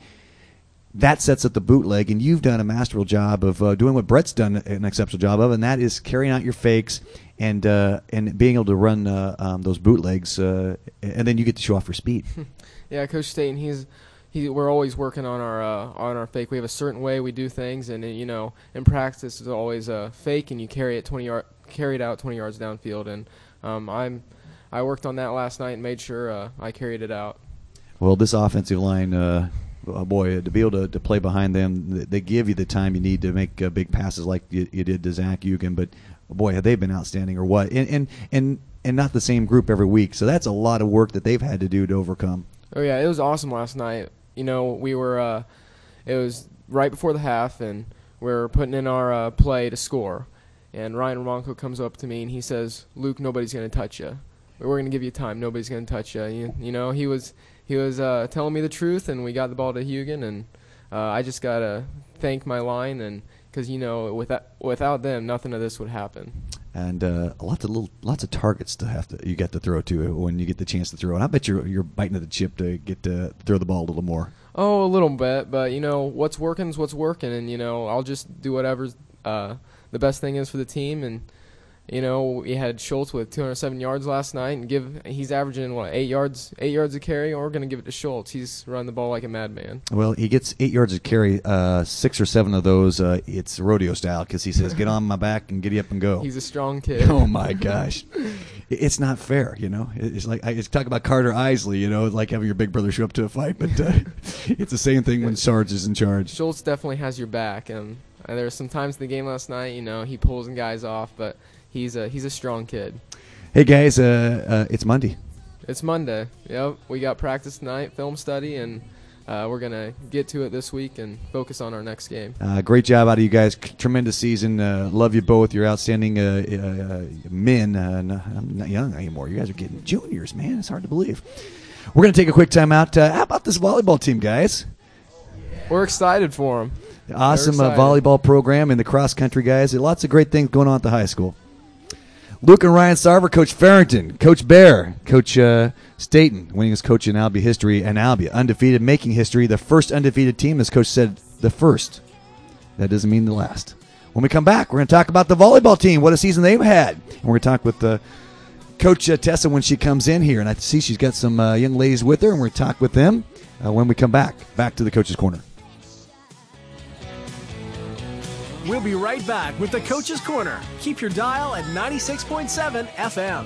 That sets up the bootleg, and you've done a masterful job of uh, doing what Brett's done an exceptional job of, and that is carrying out your fakes and uh, and being able to run uh, um, those bootlegs, uh, and then you get to show off your speed. Yeah, Coach Staten, he's he. We're always working on our uh, on our fake. We have a certain way we do things, and you know, in practice, it's always a fake, and you carry it twenty yard, carry it out twenty yards downfield. And um, I'm, I worked on that last night and made sure uh, I carried it out. Well, this offensive line, uh, oh boy, to be able to, to play behind them, they give you the time you need to make uh, big passes like you, you did to Zach Eugen. But boy, have they been outstanding, or what? And and and and not the same group every week. So that's a lot of work that they've had to do to overcome. Oh yeah, it was awesome last night. You know, we were. Uh, it was right before the half, and we were putting in our uh, play to score. And Ryan Romanko comes up to me and he says, "Luke, nobody's going to touch you. We're going to give you time. Nobody's going to touch you." you. You know, he was he was uh, telling me the truth, and we got the ball to Eugen, and uh, I just got to thank my line, and because you know, without without them, nothing of this would happen. And uh, lots of little, lots of targets to have to you get to throw to when you get the chance to throw. And I bet you're you're biting at the chip to get to throw the ball a little more. Oh, a little bit, but you know what's working is what's working, and you know I'll just do whatever's uh, the best thing is for the team. And you know we had Schultz with two hundred seven yards last night, and give he's averaging what eight yards eight yards a carry. And we're gonna give it to Schultz. He's running the ball like a madman. Well, he gets eight yards a carry. Uh, six or seven of those, uh, it's rodeo style because he says, "Get on my back and giddy up and go." He's a strong kid. Oh my gosh, it's not fair. You know, it's like I it's talk about Carter Isley. You know, like having your big brother show up to a fight, but uh, it's the same thing when Sarge is in charge. Schultz definitely has your back, and uh, there were some times in the game last night. You know, he pulls some guys off, but. He's a he's a strong kid. Hey guys, uh, uh, it's Monday. It's Monday. Yep, we got practice tonight, film study, and uh, we're gonna get to it this week and focus on our next game. Uh, great job out of you guys. C- tremendous season. Uh, love you both. You're outstanding uh, uh, men. Uh, no, I'm not young anymore. You guys are getting juniors, man. It's hard to believe. We're gonna take a quick time out. Uh, how about this volleyball team, guys? We're excited for them. Awesome uh, volleyball program and the cross country guys. Lots of great things going on at the high school. Luke and Ryan Sarver, Coach Farrington, Coach Bear, Coach uh, Staten, winningest coach in Albia history, and Albia, undefeated, making history. The first undefeated team, as Coach said, the first. That doesn't mean the last. When we come back, we're going to talk about the volleyball team, what a season they've had. And we're going to talk with uh, Coach uh, Tessa when she comes in here. And I see she's got some uh, young ladies with her, and we're going to talk with them uh, when we come back. Back to the Coach's Corner. We'll be right back with the Coach's Corner. Keep your dial at ninety-six point seven F M.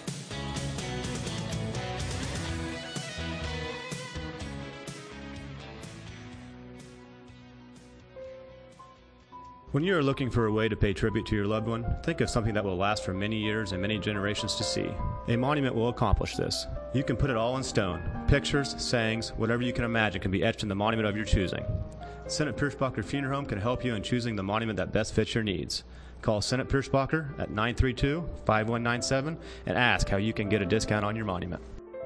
When you are looking for a way to pay tribute to your loved one, think of something that will last for many years and many generations to see. A monument will accomplish this. You can put it all in stone. Pictures, sayings, whatever you can imagine can be etched in the monument of your choosing. Senate Pierschbacher Funeral Home can help you in choosing the monument that best fits your needs. Call Senate Pierschbacher at nine three two, five one nine seven and ask how you can get a discount on your monument.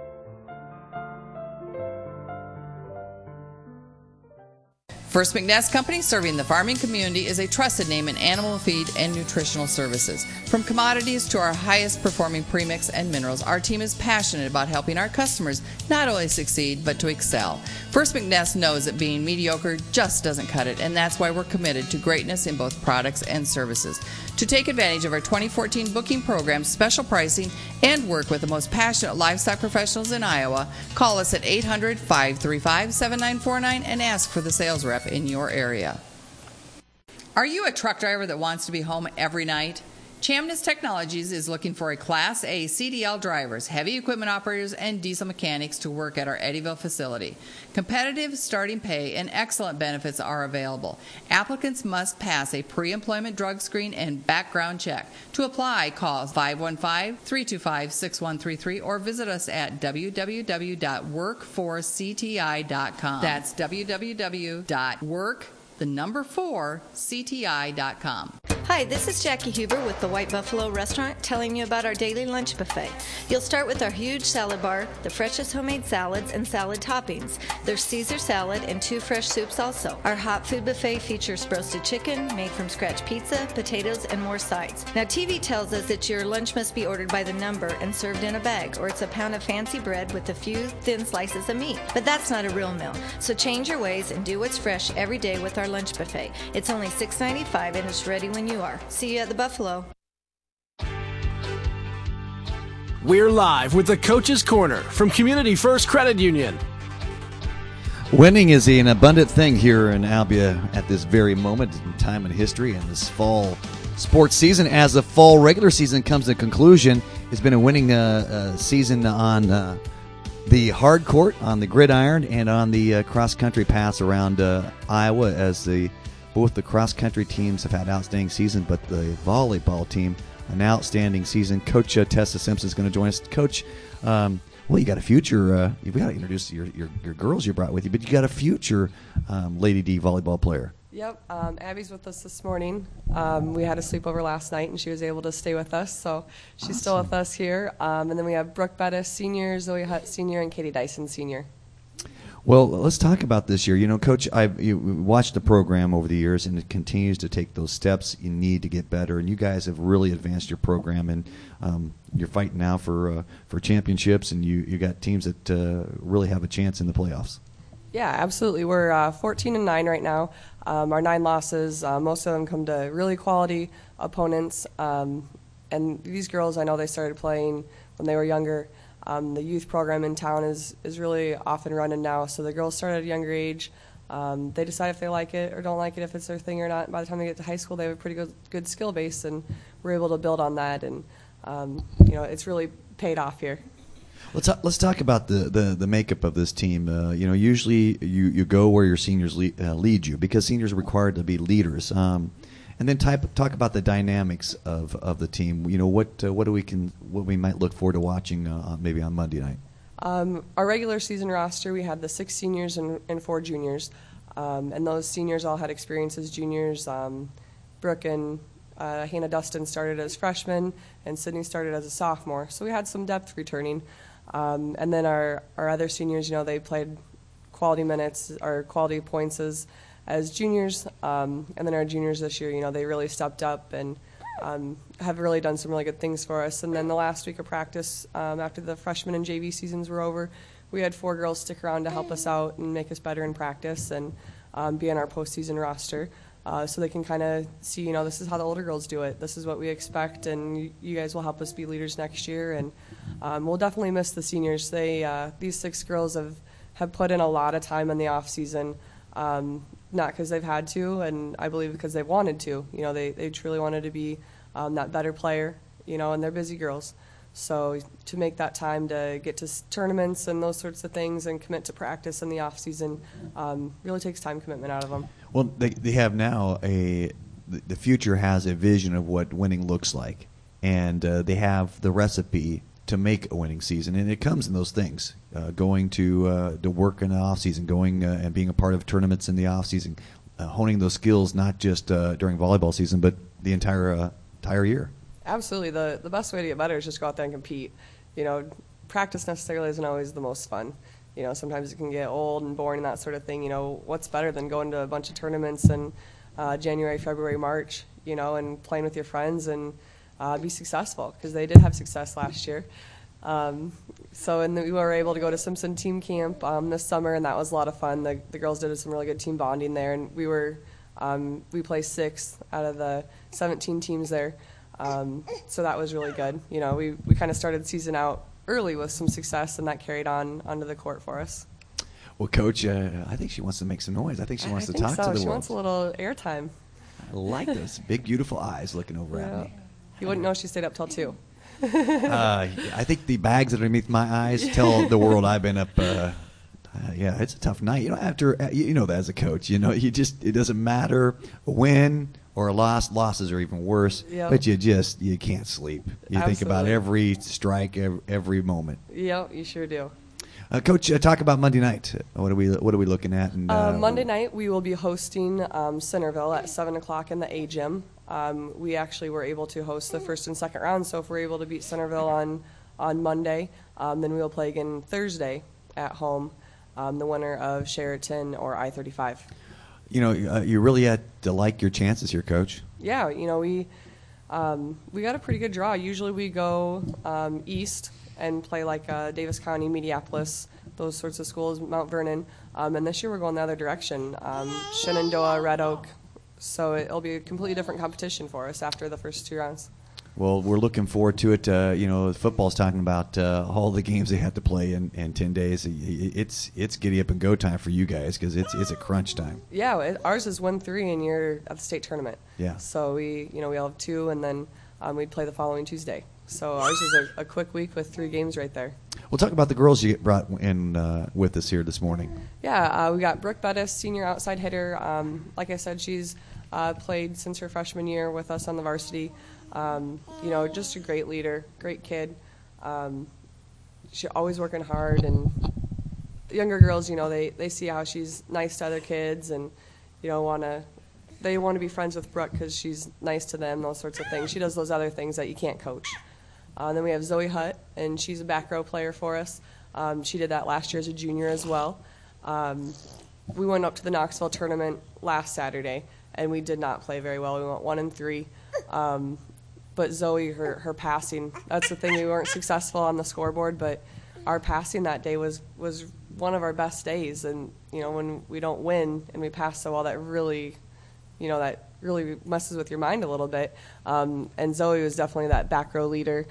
First McNass Company, serving the farming community, is a trusted name in animal feed and nutritional services. From commodities to our highest performing premix and minerals, our team is passionate about helping our customers not only succeed, but to excel. First McNass knows that being mediocre just doesn't cut it, and that's why we're committed to greatness in both products and services. To take advantage of our twenty fourteen booking program, special pricing, and work with the most passionate livestock professionals in Iowa, call us at eight hundred, five three five, seven nine four nine and ask for the sales rep in your area. Are you a truck driver that wants to be home every night? Chamness Technologies is looking for a Class A C D L drivers, heavy equipment operators, and diesel mechanics to work at our Eddyville facility. Competitive starting pay and excellent benefits are available. Applicants must pass a pre-employment drug screen and background check. To apply, call five one five, three two five, six one three three or visit us at w w w dot work for c t i dot com. That's w w w dot work the number four C T I dot com. Hi, this is Jackie Huber with the White Buffalo Restaurant telling you about our daily lunch buffet. You'll start with our huge salad bar, the freshest homemade salads and salad toppings. There's Caesar salad and two fresh soups also. Our hot food buffet features roasted chicken, made from scratch pizza, potatoes, and more sides. Now T V tells us that your lunch must be ordered by the number and served in a bag, or it's a pound of fancy bread with a few thin slices of meat. But that's not a real meal. So change your ways and do what's fresh every day with our lunch buffet. It's only six ninety-five and it's ready when you are. See you at the Buffalo. We're live with the Coach's Corner from Community First Credit Union. Winning is an abundant thing here in Albia at this very moment in time in history in this fall sports season. As the fall regular season comes to conclusion, it's been a winning uh, uh, season on uh, the hard court, on the gridiron, and on the uh, cross-country paths around uh, Iowa, as the both the cross-country teams have had outstanding season, but the volleyball team, an outstanding season. Coach uh, Tessa Simpson is going to join us. Coach, um, well, you got a future. Uh, you've got to introduce your, your, your girls you brought with you, but you got a future um, Lady D volleyball player. Yep, um, Abby's with us this morning. Um, we had a sleepover last night, and she was able to stay with us, so she's awesome. Still with us here. Um, and then we have Brooke Bettis, senior, Zoe Hutt, senior, and Katie Dyson, senior. Well, let's talk about this year. You know, Coach, I've you watched the program over the years, and it continues to take those steps you need to get better. And you guys have really advanced your program, and um, you're fighting now for uh, for championships, and you you got teams that uh, really have a chance in the playoffs. Yeah, absolutely. We're uh, fourteen and nine right now. Um, our nine losses, uh, most of them come to really quality opponents. Um, and these girls, I know they started playing when they were younger. Um, the youth program in town is, is really off and running now, so the girls start at a younger age. Um, they decide if they like it or don't like it, if it's their thing or not. By the time they get to high school, they have a pretty good, good skill base, and we're able to build on that. And um, you know, it's really paid off here. Let's talk, let's talk about the, the, the makeup of this team. Uh, you know, usually you, you go where your seniors lead, uh, lead you, because seniors are required to be leaders. Um, And then type, talk about the dynamics of, of the team. You know, what uh, what do we can what we might look forward to watching uh, maybe on Monday night. Um, our regular season roster, we had the six seniors and, and four juniors, um, and those seniors all had experience as juniors. Um, Brooke and uh, Hannah Dustin started as freshmen, and Sydney started as a sophomore. So we had some depth returning, um, and then our our other seniors, you know, they played quality minutes or quality points as. as juniors, um, and then our juniors this year, you know, they really stepped up and um, have really done some really good things for us. And then the last week of practice, um, after the freshman and J V seasons were over, we had four girls stick around to help us out and make us better in practice and um, be on our postseason roster, uh, so they can kind of see, you know, this is how the older girls do it. This is what we expect, and you, you guys will help us be leaders next year. And um, we'll definitely miss the seniors. They uh, these six girls have, have put in a lot of time in the off season. Um, not because they've had to, and I believe because they've wanted to. You know, they, they truly wanted to be um, that better player, you know, and they're busy girls. So to make that time to get to s- tournaments and those sorts of things and commit to practice in the off season um, really takes time commitment out of them. Well, they they have now a the the future has a vision of what winning looks like, and uh, they have the recipe to make a winning season, and it comes in those things: uh, going to uh, to work in the off season, going uh, and being a part of tournaments in the off season, uh, honing those skills not just uh, during volleyball season, but the entire uh, entire year. Absolutely. The the best way to get better is just go out there and compete. You know, practice necessarily isn't always the most fun. You know, sometimes it can get old and boring and that sort of thing. You know, what's better than going to a bunch of tournaments in uh, January, February, March, you know, and playing with your friends and uh, be successful, because they did have success last year. Um, so and we were able to go to Simpson team camp um, this summer, and that was a lot of fun. The, the girls did some really good team bonding there, and we were um, we placed sixth out of the seventeen teams there. Um, so that was really good. You know, we, we kind of started the season out early with some success, and that carried on onto the court for us. Well, Coach, uh, I think she wants to make some noise. I think she wants I to think talk so. to the She world. wants a little airtime. I like those big, beautiful eyes looking over Yeah. at me. You wouldn't know she stayed up till two. uh, I think the bags underneath my eyes tell the world I've been up. Uh, uh, yeah, it's a tough night. You know, after you you know that as a coach, you know, you just it doesn't matter a win or a loss. Losses are even worse. Yep. But you just you can't sleep. You think about Absolutely. every strike, every, every moment. Yep, you sure do. Uh, Coach, uh, talk about Monday night. What are we What are we looking at? And, Uh, uh, Monday night, we will be hosting um, Centerville at seven o'clock in the A Gym. Um, we actually were able to host the first and second round, so if we're able to beat Centerville on, on Monday, um, then we will play again Thursday at home, um, the winner of Sheraton or I thirty-five. You know, uh, you really had to like your chances here, Coach. Yeah, you know, we um, we got a pretty good draw. Usually we go um, east and play like uh, Davis County, Minneapolis, those sorts of schools, Mount Vernon. Um, and this year we're going the other direction, um, Shenandoah, Red Oak. So it'll be a completely different competition for us after the first two rounds. Well, we're looking forward to it. Uh, you know, football's talking about uh, all the games they have to play in, in ten days. It's it's giddy up and go time for you guys because it's it's a crunch time. Yeah, it, ours is one three, and you're at the state tournament. Yeah. So we, you know, we all have two, and then um, we'd play the following Tuesday. So ours is a, a quick week with three games right there. We'll talk about the girls you brought in uh, with us here this morning. Yeah, uh, we got Brooke Bettis, senior outside hitter. Um, like I said, she's uh, played since her freshman year with us on the varsity. Um, you know, just a great leader, great kid. Um, she's always working hard, and the younger girls, you know, they, they see how she's nice to other kids, and you know, want to they want to be friends with Brooke because she's nice to them, those sorts of things. She does those other things that you can't coach. Uh, and then we have Zoe Hutt, and she's a back row player for us. Um, she did that last year as a junior as well. Um, we went up to the Knoxville tournament last Saturday, and we did not play very well. We went one and three. Um, but Zoe, her, her passing, that's the thing. We weren't successful on the scoreboard, but our passing that day was, was one of our best days. And, you know, when we don't win and we pass so well, that really, you know, that really messes with your mind a little bit. Um, and Zoe was definitely that back row leader.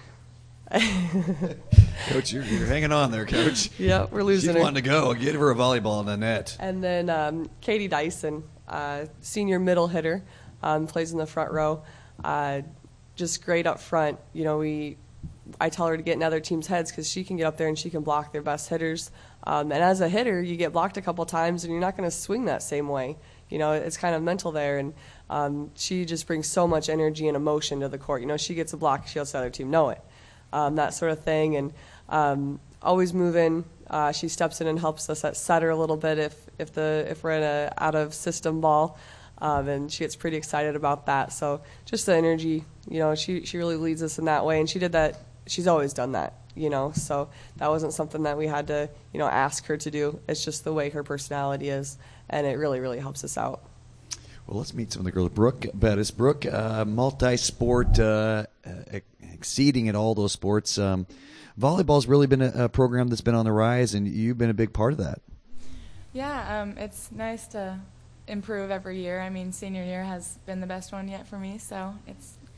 Coach, you're, you're hanging on there, Coach. Yeah, we're losing She's her. wanting to go. Get her a volleyball in the net. And then um, Katie Dyson, uh, senior middle hitter, um, plays in the front row. Uh, just great up front. You know, we I tell her to get in other teams' heads because she can get up there and she can block their best hitters. Um, and as a hitter, you get blocked a couple times and you're not going to swing that same way. You know, it's kind of mental there. And um, she just brings so much energy and emotion to the court. You know, she gets a block, she lets the other team know it. Um, that sort of thing. And um, always moving. Uh, she steps in and helps us at setter a little bit if if the if we're in a out of system ball, um, and she gets pretty excited about that. So just the energy, you know, she she really leads us in that way, and she did that. She's always done that, you know. So that wasn't something that we had to, you know, ask her to do. It's just the way her personality is, and it really really helps us out. Well, let's meet some of the girls. Brooke Bettis. Brooke, uh, multi-sport, uh, uh, exceeding at all those sports. Um, volleyball's really been a, a program that's been on the rise, and you've been a big part of that. Yeah, um, it's nice to improve every year. I mean, senior year has been the best one yet for me, so it's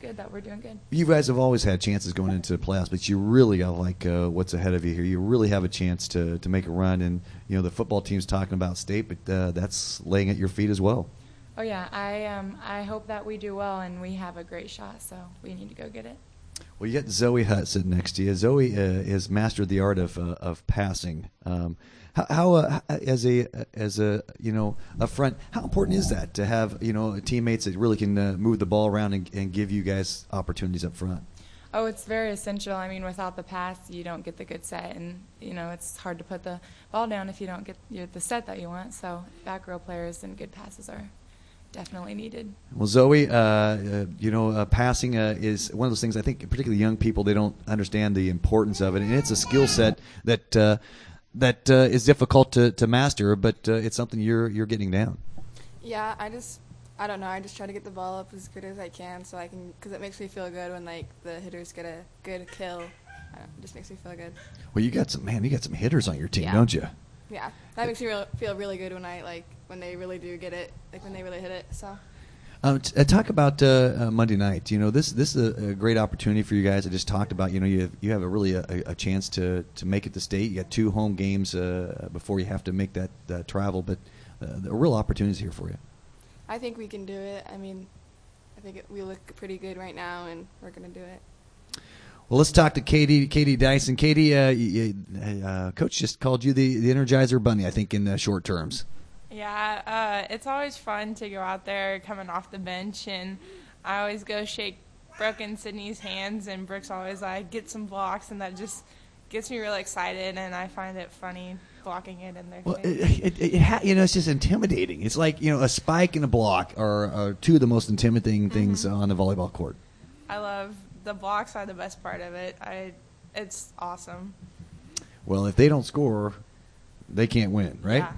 good that we're doing good. You guys have always had chances going into the playoffs, but you really got like uh, what's ahead of you here. You really have a chance to to make a run, and you know the football team's talking about state, but uh, that's laying at your feet as well. Oh yeah, I um I hope that we do well and we have a great shot. So we need to go get it. Well, you got Zoe Hutt sitting next to you. Zoe uh, has mastered the art of uh, of passing. Um, how, how uh, as a as a you know a front, how important is that to have you know teammates that really can uh, move the ball around and, and give you guys opportunities up front? Oh, it's very essential. I mean, without the pass, you don't get the good set, and you know it's hard to put the ball down if you don't get your, the set that you want. So back row players and good passes are definitely needed. Well, Zoe, uh, uh, you know, uh, passing uh, is one of those things I think particularly young people, they don't understand the importance of it. And it's a skill set that uh, that uh, is difficult to, to master, but uh, it's something you're you're getting down. Yeah, I just, I don't know, I just try to get the ball up as good as I can so I can, because it makes me feel good when, like, the hitters get a good kill. I don't know, it just makes me feel good. Well, you got some, man, you got some hitters on your team, Yeah. don't you? Yeah, that makes me real, feel really good when I, like, when they really do get it, like, when they really hit it, so. Um, t- uh, talk about uh, uh, Monday night. You know, this this is a, a great opportunity for you guys. I just talked about. You know, you have, you have a really a, a chance to, to make it to state. You got two home games uh, before you have to make that uh, travel, but uh, the real opportunities here for you. I think we can do it. I mean, I think it, we look pretty good right now, and we're going to do it. Well, let's talk to Katie Katie Dyson. Katie, uh, you, uh, Coach just called you the, the Energizer Bunny, I think, in uh, short terms. Yeah, uh, it's always fun to go out there coming off the bench, and I always go shake Brooke and Sydney's hands, and Brooke's always like, get some blocks, and that just gets me really excited, and I find it funny blocking it in their Well, face. it, it, it ha- you know, it's just intimidating. It's like, you know, a spike and a block are, are two of the most intimidating things on the volleyball court. I love the blocks are the best part of it. I, it's awesome. Well, if they don't score, they can't win, right? Yeah.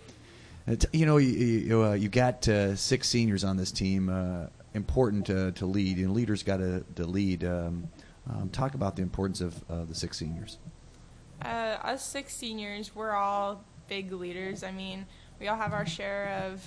It, you know, you you, uh, you got uh, six seniors on this team. Uh, important to, to lead. You know, leaders got to, to lead. Um, um, talk about the importance of uh, the six seniors. Uh, us six seniors, we're all big leaders. I mean, we all have our share of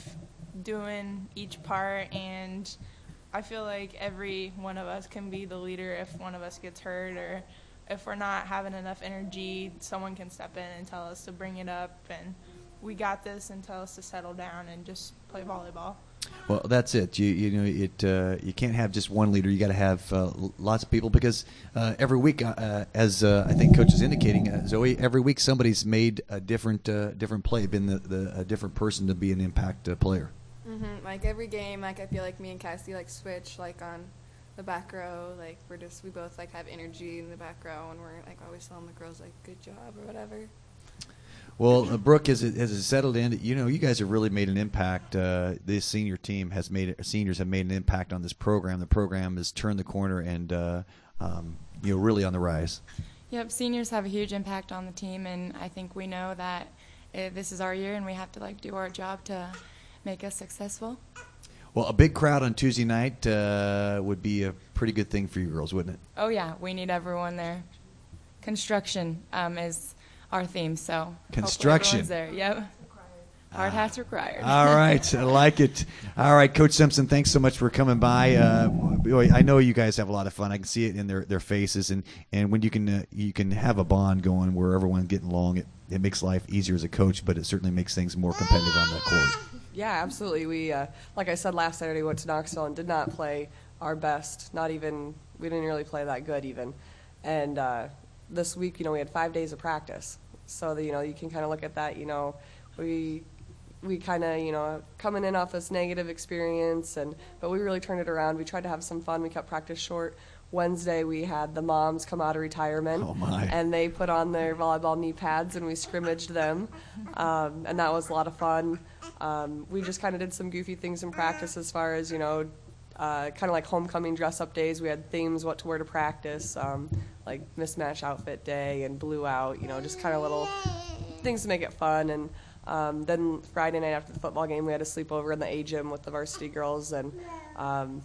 doing each part, and I feel like every one of us can be the leader if one of us gets hurt or if we're not having enough energy, someone can step in and tell us to bring it up, and we got this, and tell us to settle down and just play volleyball. Well, that's it. You you know it. Uh, you can't have just one leader. You got to have uh, lots of people because uh, every week, uh, as uh, I think Coach is indicating, uh, Zoe, every week somebody's made a different uh, different play, been the, the a different person to be an impact uh, player. Mm-hmm. Like every game, like I feel like me and Cassie like switch like on the back row. Like we're just we both like have energy in the back row, and we're like always telling the girls like good job or whatever. Well, uh, Brooke, as it, as it settled in, you know, you guys have really made an impact. Uh, this senior team has made seniors have made an impact on this program. The program has turned the corner and uh, um, you know really on the rise. Yep, seniors have a huge impact on the team, and I think we know that uh, this is our year, and we have to like do our job to make us successful. Well, a big crowd on Tuesday night uh, would be a pretty good thing for you girls, wouldn't it? Oh yeah, we need everyone there. Construction um, is our theme, so Construction. hopefully everyone's there. Yep. Hard hats required. All right, I like it. All right, Coach Simpson, thanks so much for coming by. Uh, boy, I know you guys have a lot of fun. I can see it in their, their faces, and, and when you can uh, you can have a bond going where everyone's getting along, it, it makes life easier as a coach, but it certainly makes things more competitive on the court. Yeah, absolutely. We, uh, like I said last Saturday, we went to Knoxville and did not play our best. Not even we didn't really play that good even. And uh, this week, you know, we had five days of practice, so that, you know, you can kind of look at that. You know, we. we kind of, you know, coming in off this negative experience, and but we really turned it around. We tried to have some fun. We kept practice short. Wednesday, we had the moms come out of retirement, oh my. and they put on their volleyball knee pads, and we scrimmaged them, um, and that was a lot of fun. Um, we just kind of did some goofy things in practice as far as, you know, uh, kind of like homecoming dress-up days. We had themes, what to wear to practice, um, like mismatch outfit day and blue out, you know, just kind of little things to make it fun. And Um, then Friday night after the football game, we had a sleepover in the A gym with the varsity girls, and um,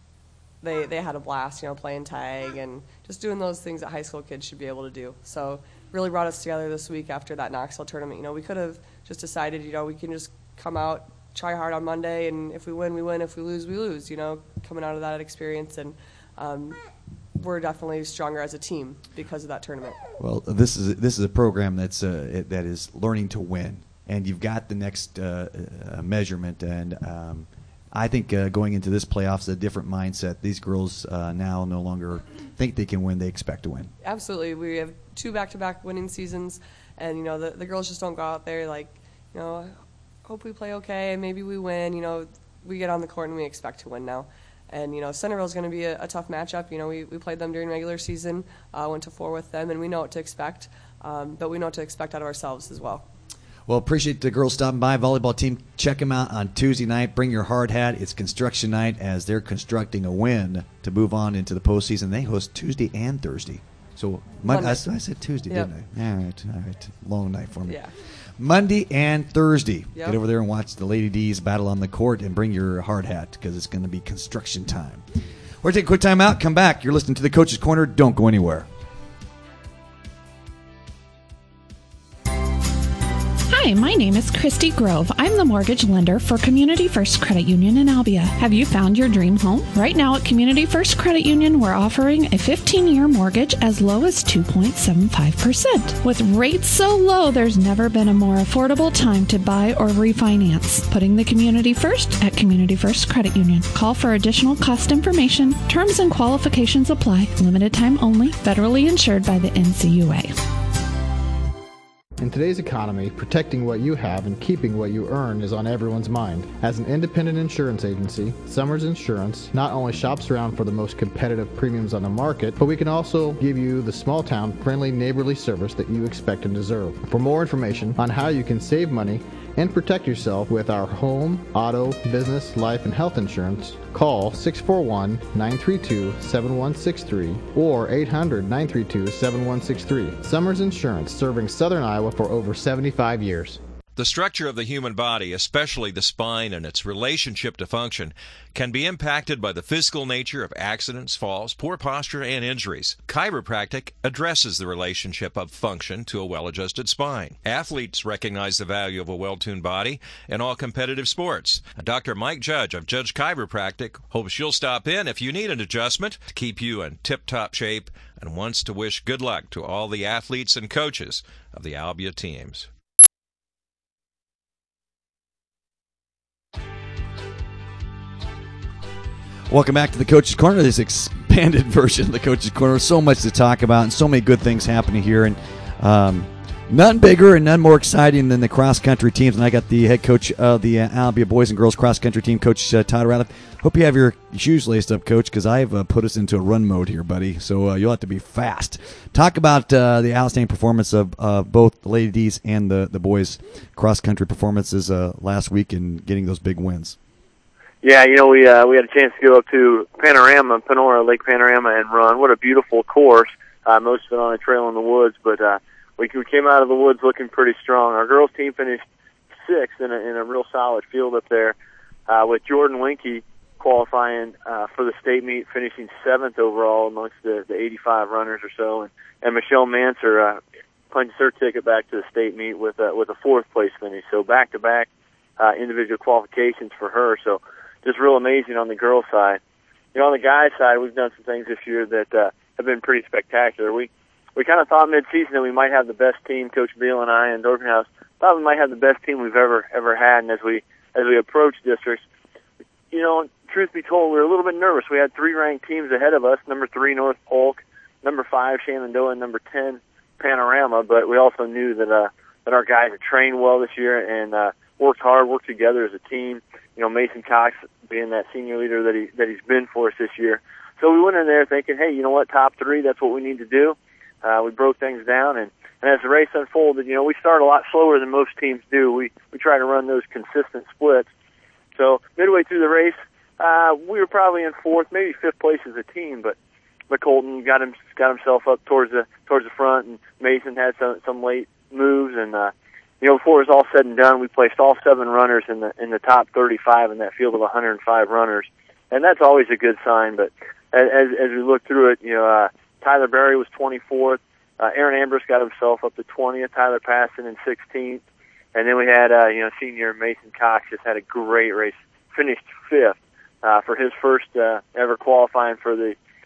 they they had a blast, you know, playing tag and just doing those things that high school kids should be able to do. So really brought us together this week after that Knoxville tournament. You know, we could have just decided, you know, we can just come out, try hard on Monday, and if we win, we win. If we lose, we lose. You know, coming out of that experience, and um, we're definitely stronger as a team because of that tournament. Well, this is this is a program that's uh, it, that is learning to win, and you've got the next uh, uh, measurement. And um, I think uh, going into this playoffs, a different mindset. These girls uh, now no longer think they can win; they expect to win. Absolutely, we have two back-to-back winning seasons, and you know the the girls just don't go out there like, you know, hope we play okay, maybe we win. You know, we get on the court and we expect to win now. And, you know, Centerville is going to be a, a tough matchup. You know, we, we played them during regular season, uh, went to four with them, and we know what to expect. Um, but we know what to expect out of ourselves as well. Well, appreciate the girls stopping by. Volleyball team, check them out on Tuesday night. Bring your hard hat. It's construction night as they're constructing a win to move on into the postseason. They host Tuesday and Thursday. So Monday. I, I said Tuesday, yep. didn't I? All right, all right. Long night for me. Yeah. Monday and Thursday. Yep. Get over there and watch the Lady D's battle on the court and bring your hard hat because it's going to be construction time. We're going to take a quick time out. Come back. You're listening to the Coach's Corner. Don't go anywhere. Hi, my name is Christy Grove. I'm the mortgage lender for Community First Credit Union in Albia. Have you found your dream home? Right now at Community First Credit Union, we're offering a fifteen-year mortgage as low as two point seven five percent. With rates so low, there's never been a more affordable time to buy or refinance. Putting the community first at Community First Credit Union. Call for additional cost information. Terms and qualifications apply. Limited time only. Federally insured by the N C U A. In today's economy, protecting what you have and keeping what you earn is on everyone's mind. As an independent insurance agency, Summers Insurance not only shops around for the most competitive premiums on the market, but we can also give you the small-town, friendly, neighborly service that you expect and deserve. For more information on how you can save money and protect yourself with our home, auto, business, life, and health insurance, call six four one, nine three two, seven one six three or eight hundred, nine three two, seven one six three. Summers Insurance, serving Southern Iowa for over seventy-five years. The structure of the human body, especially the spine and its relationship to function, can be impacted by the physical nature of accidents, falls, poor posture, and injuries. Chiropractic addresses the relationship of function to a well-adjusted spine. Athletes recognize the value of a well-tuned body in all competitive sports. Doctor Mike Judge of Judge Chiropractic hopes you'll stop in if you need an adjustment to keep you in tip-top shape and wants to wish good luck to all the athletes and coaches of the Albia teams. Welcome back to the Coach's Corner, this expanded version of the Coach's Corner. So much to talk about and so many good things happening here. And um, none bigger and none more exciting than the cross-country teams. And I got the head coach of the uh, Albia boys and girls cross-country team, Coach uh, Todd Ratliff. Hope you have your shoes laced up, Coach, because I've uh, put us into a run mode here, buddy. So uh, you'll have to be fast. Talk about uh, the outstanding performance of uh, both the Lady D's and the, the boys' cross-country performances uh, last week and getting those big wins. Yeah, you know, we uh, we had a chance to go up to Panorama, Panora, Lake Panorama, and run. What a beautiful course. Uh, most of it on a trail in the woods, but uh, we, we came out of the woods looking pretty strong. Our girls' team finished sixth in a, in a real solid field up there, uh, with Jordan Linke qualifying uh, for the state meet, finishing seventh overall amongst the, the eighty-five runners or so, and, and Michelle Manser uh, punched her ticket back to the state meet with a, with a fourth place finish. So back-to-back uh, individual qualifications for her. So just real amazing on the girls' side. You know, on the guys' side, we've done some things this year that uh, have been pretty spectacular. We we kind of thought mid-season that we might have the best team. Coach Beal and I and Dorfenhouse thought we might have the best team we've ever ever had. And as we as we approached districts, you know, truth be told, we were a little bit nervous. We had three ranked teams ahead of us: number three North Polk, number five Shenandoah, and number ten Panorama. But we also knew that uh, that our guys had trained well this year and uh, worked hard, worked together as a team. You know, Mason Cox being that senior leader that he that he's been for us this year. So we went in there thinking, hey, you know what, top three, that's what we need to do. Uh, we broke things down, and, and as the race unfolded, you know, we started a lot slower than most teams do. We we try to run those consistent splits. So midway through the race, uh, we were probably in fourth, maybe fifth place as a team, but but Colton got him got himself up towards the towards the front, and Mason had some some late moves, and uh, you know, before it was all said and done, we placed all seven runners in the in the top thirty-five in that field of one hundred five runners, and that's always a good sign. But as as, as we look through it, you know, uh, Tyler Berry was twenty-fourth, uh, Aaron Ambrose got himself up to twentieth, Tyler Passon in sixteenth, and then we had uh, you know senior Mason Cox just had a great race, finished fifth uh, for his first uh, ever qualifying for the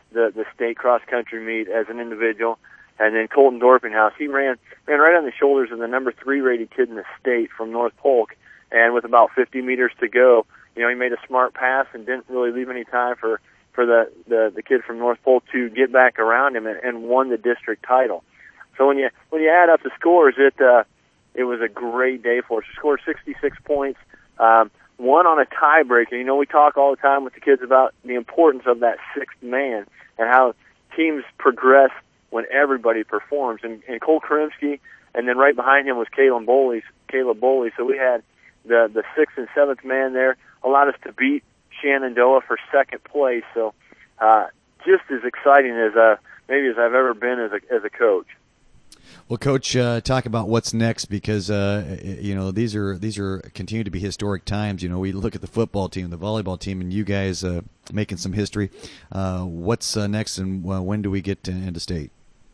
the the state cross country meet as an individual. And then Colton Dorpinghouse, he ran ran right on the shoulders of the number three rated kid in the state from North Polk. And with about fifty meters to go, you know, he made a smart pass and didn't really leave any time for for the the, the kid from North Polk to get back around him and, and won the district title. So when you when you add up the scores, it uh, it was a great day for us. We scored sixty-six points, um, one on a tiebreaker. You know, we talk all the time with the kids about the importance of that sixth man and how teams progress when everybody performs. And, and Cole Karimsky, and then right behind him was Caleb Boley. Caleb Boley. So we had the the sixth and seventh man there, allowed us to beat Shenandoah for second place. So uh, just as exciting as uh, maybe as I've ever been as a as a coach. Well, Coach, uh, talk about what's next, because uh, you know these are these are continue to be historic times. You know, we look at the football team, the volleyball team, and you guys uh, making some history. Uh, what's uh, next, and uh, when do we get to, into state?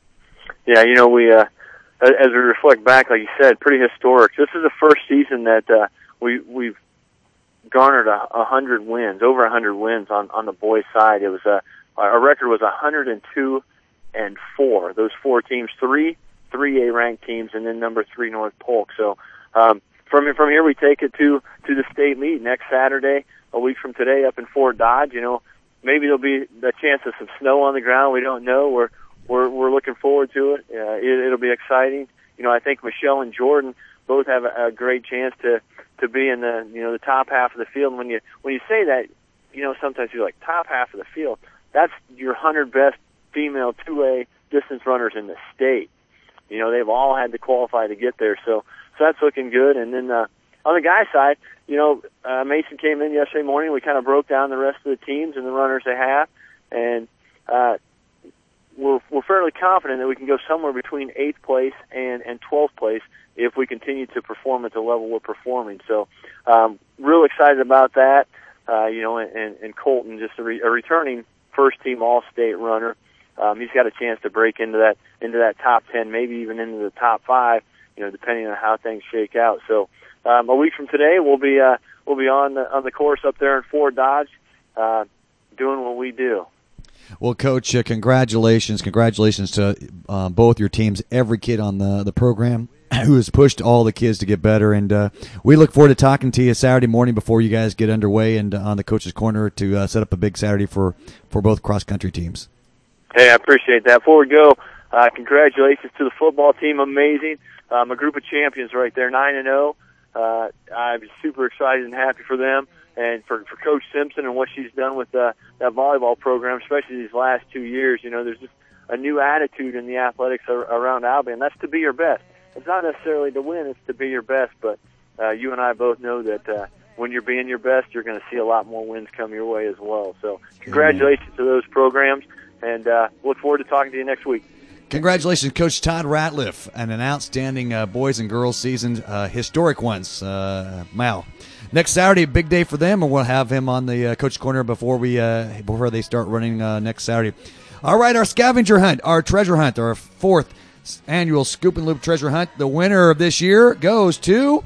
Yeah, you know, we uh, as we reflect back, like you said, pretty historic. This is the first season that uh, we we've garnered a, a hundred wins, over a hundred wins on on the boys' side. It was a our record was a hundred and two and four. Those four teams, three. three A ranked teams, and then number three North Polk. So um, from from here we take it to to the state meet next Saturday, a week from today, up in Fort Dodge. You know, maybe there'll be a chance of some snow on the ground. We don't know. We're we're we're looking forward to it. Uh, it it'll be exciting. You know, I think Michelle and Jordan both have a, a great chance to to be in the you know the top half of the field. And when you when you say that, you know, sometimes you're like top half of the field. That's your hundred best female two A distance runners in the state. You know, they've all had to qualify to get there, so so that's looking good. And then uh, on the guy side, you know, uh, Mason came in yesterday morning. We kind of broke down the rest of the teams and the runners they have, and uh, we're we're fairly confident that we can go somewhere between eighth place and and twelfth place if we continue to perform at the level we're performing. So, um, real excited about that. Uh, you know, and, and Colton, just a, re- a returning first team All-State runner. Um, he's got a chance to break into that into that top ten, maybe even into the top five, you know, depending on how things shake out. So um, a week from today, we'll be uh, we'll be on the on the course up there in Fort Dodge, uh, doing what we do. Well, Coach, uh, congratulations, congratulations to uh, both your teams, every kid on the the program who has pushed all the kids to get better, and uh, we look forward to talking to you Saturday morning before you guys get underway and uh, on the Coach's Corner to uh, set up a big Saturday for for both cross country teams. Hey, I appreciate that. Before we go, uh, congratulations to the football team. Amazing. Um, a group of champions right there, nine and oh. Uh, I'm super excited and happy for them and for, for Coach Simpson and what she's done with uh, that volleyball program, especially these last two years. You know, there's just a new attitude in the athletics ar- around Albion. That's to be your best. It's not necessarily to win, it's to be your best. But uh, you and I both know that uh, when you're being your best, you're going to see a lot more wins come your way as well. So congratulations to those programs. And uh, look forward to talking to you next week. Congratulations, Coach Todd Ratliff, and an outstanding uh, boys and girls season, uh, historic ones. Uh, wow. Next Saturday, a big day for them, and we'll have him on the uh, Coach Corner before we uh, before they start running uh, next Saturday. All right, our scavenger hunt, our treasure hunt, our fourth annual Scoop and Loop treasure hunt. The winner of this year goes to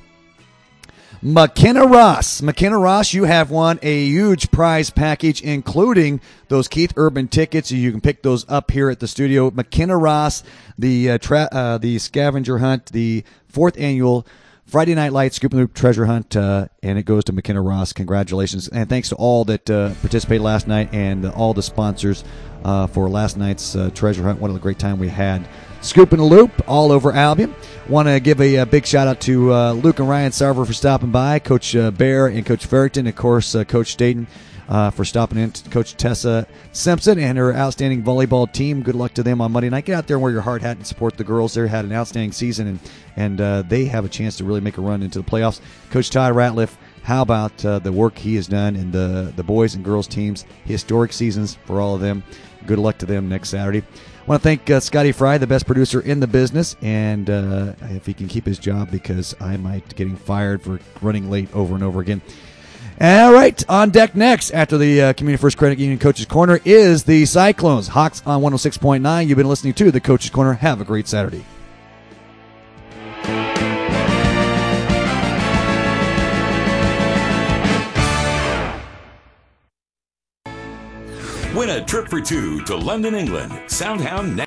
McKenna Ross. McKenna Ross, you have won a huge prize package, including those Keith Urban tickets. You can pick those up here at the studio. McKenna Ross, the uh, tra- uh, the scavenger hunt, the fourth annual Friday Night Lights Scoop and Loop treasure hunt, uh, and it goes to McKenna Ross. Congratulations. And thanks to all that uh, participated last night and uh, all the sponsors uh, for last night's uh, treasure hunt. What a great time we had. Scoop and a Loop all over Albion. Want to give a, a big shout out to uh, Luke and Ryan Sarver for stopping by, Coach uh, Bear and Coach Farrington, of course, uh, Coach Staten uh, for stopping in, Coach Tessa Simpson and her outstanding volleyball team. Good luck to them on Monday night. Get out there and wear your hard hat and support the girls. They had an outstanding season, and and uh, they have a chance to really make a run into the playoffs. Coach Todd Ratliff, how about uh, the work he has done in the, the boys and girls teams? Historic seasons for all of them. Good luck to them next Saturday. I want to thank uh, Scotty Fry, the best producer in the business, and uh, if he can keep his job, because I might be getting fired for running late over and over again. All right, on deck next after the uh, Community First Credit Union Coach's Corner is the Cyclones. Hawks on one oh six point nine. You've been listening to the Coach's Corner. Have a great Saturday. Win a trip for two to London, England. Soundhound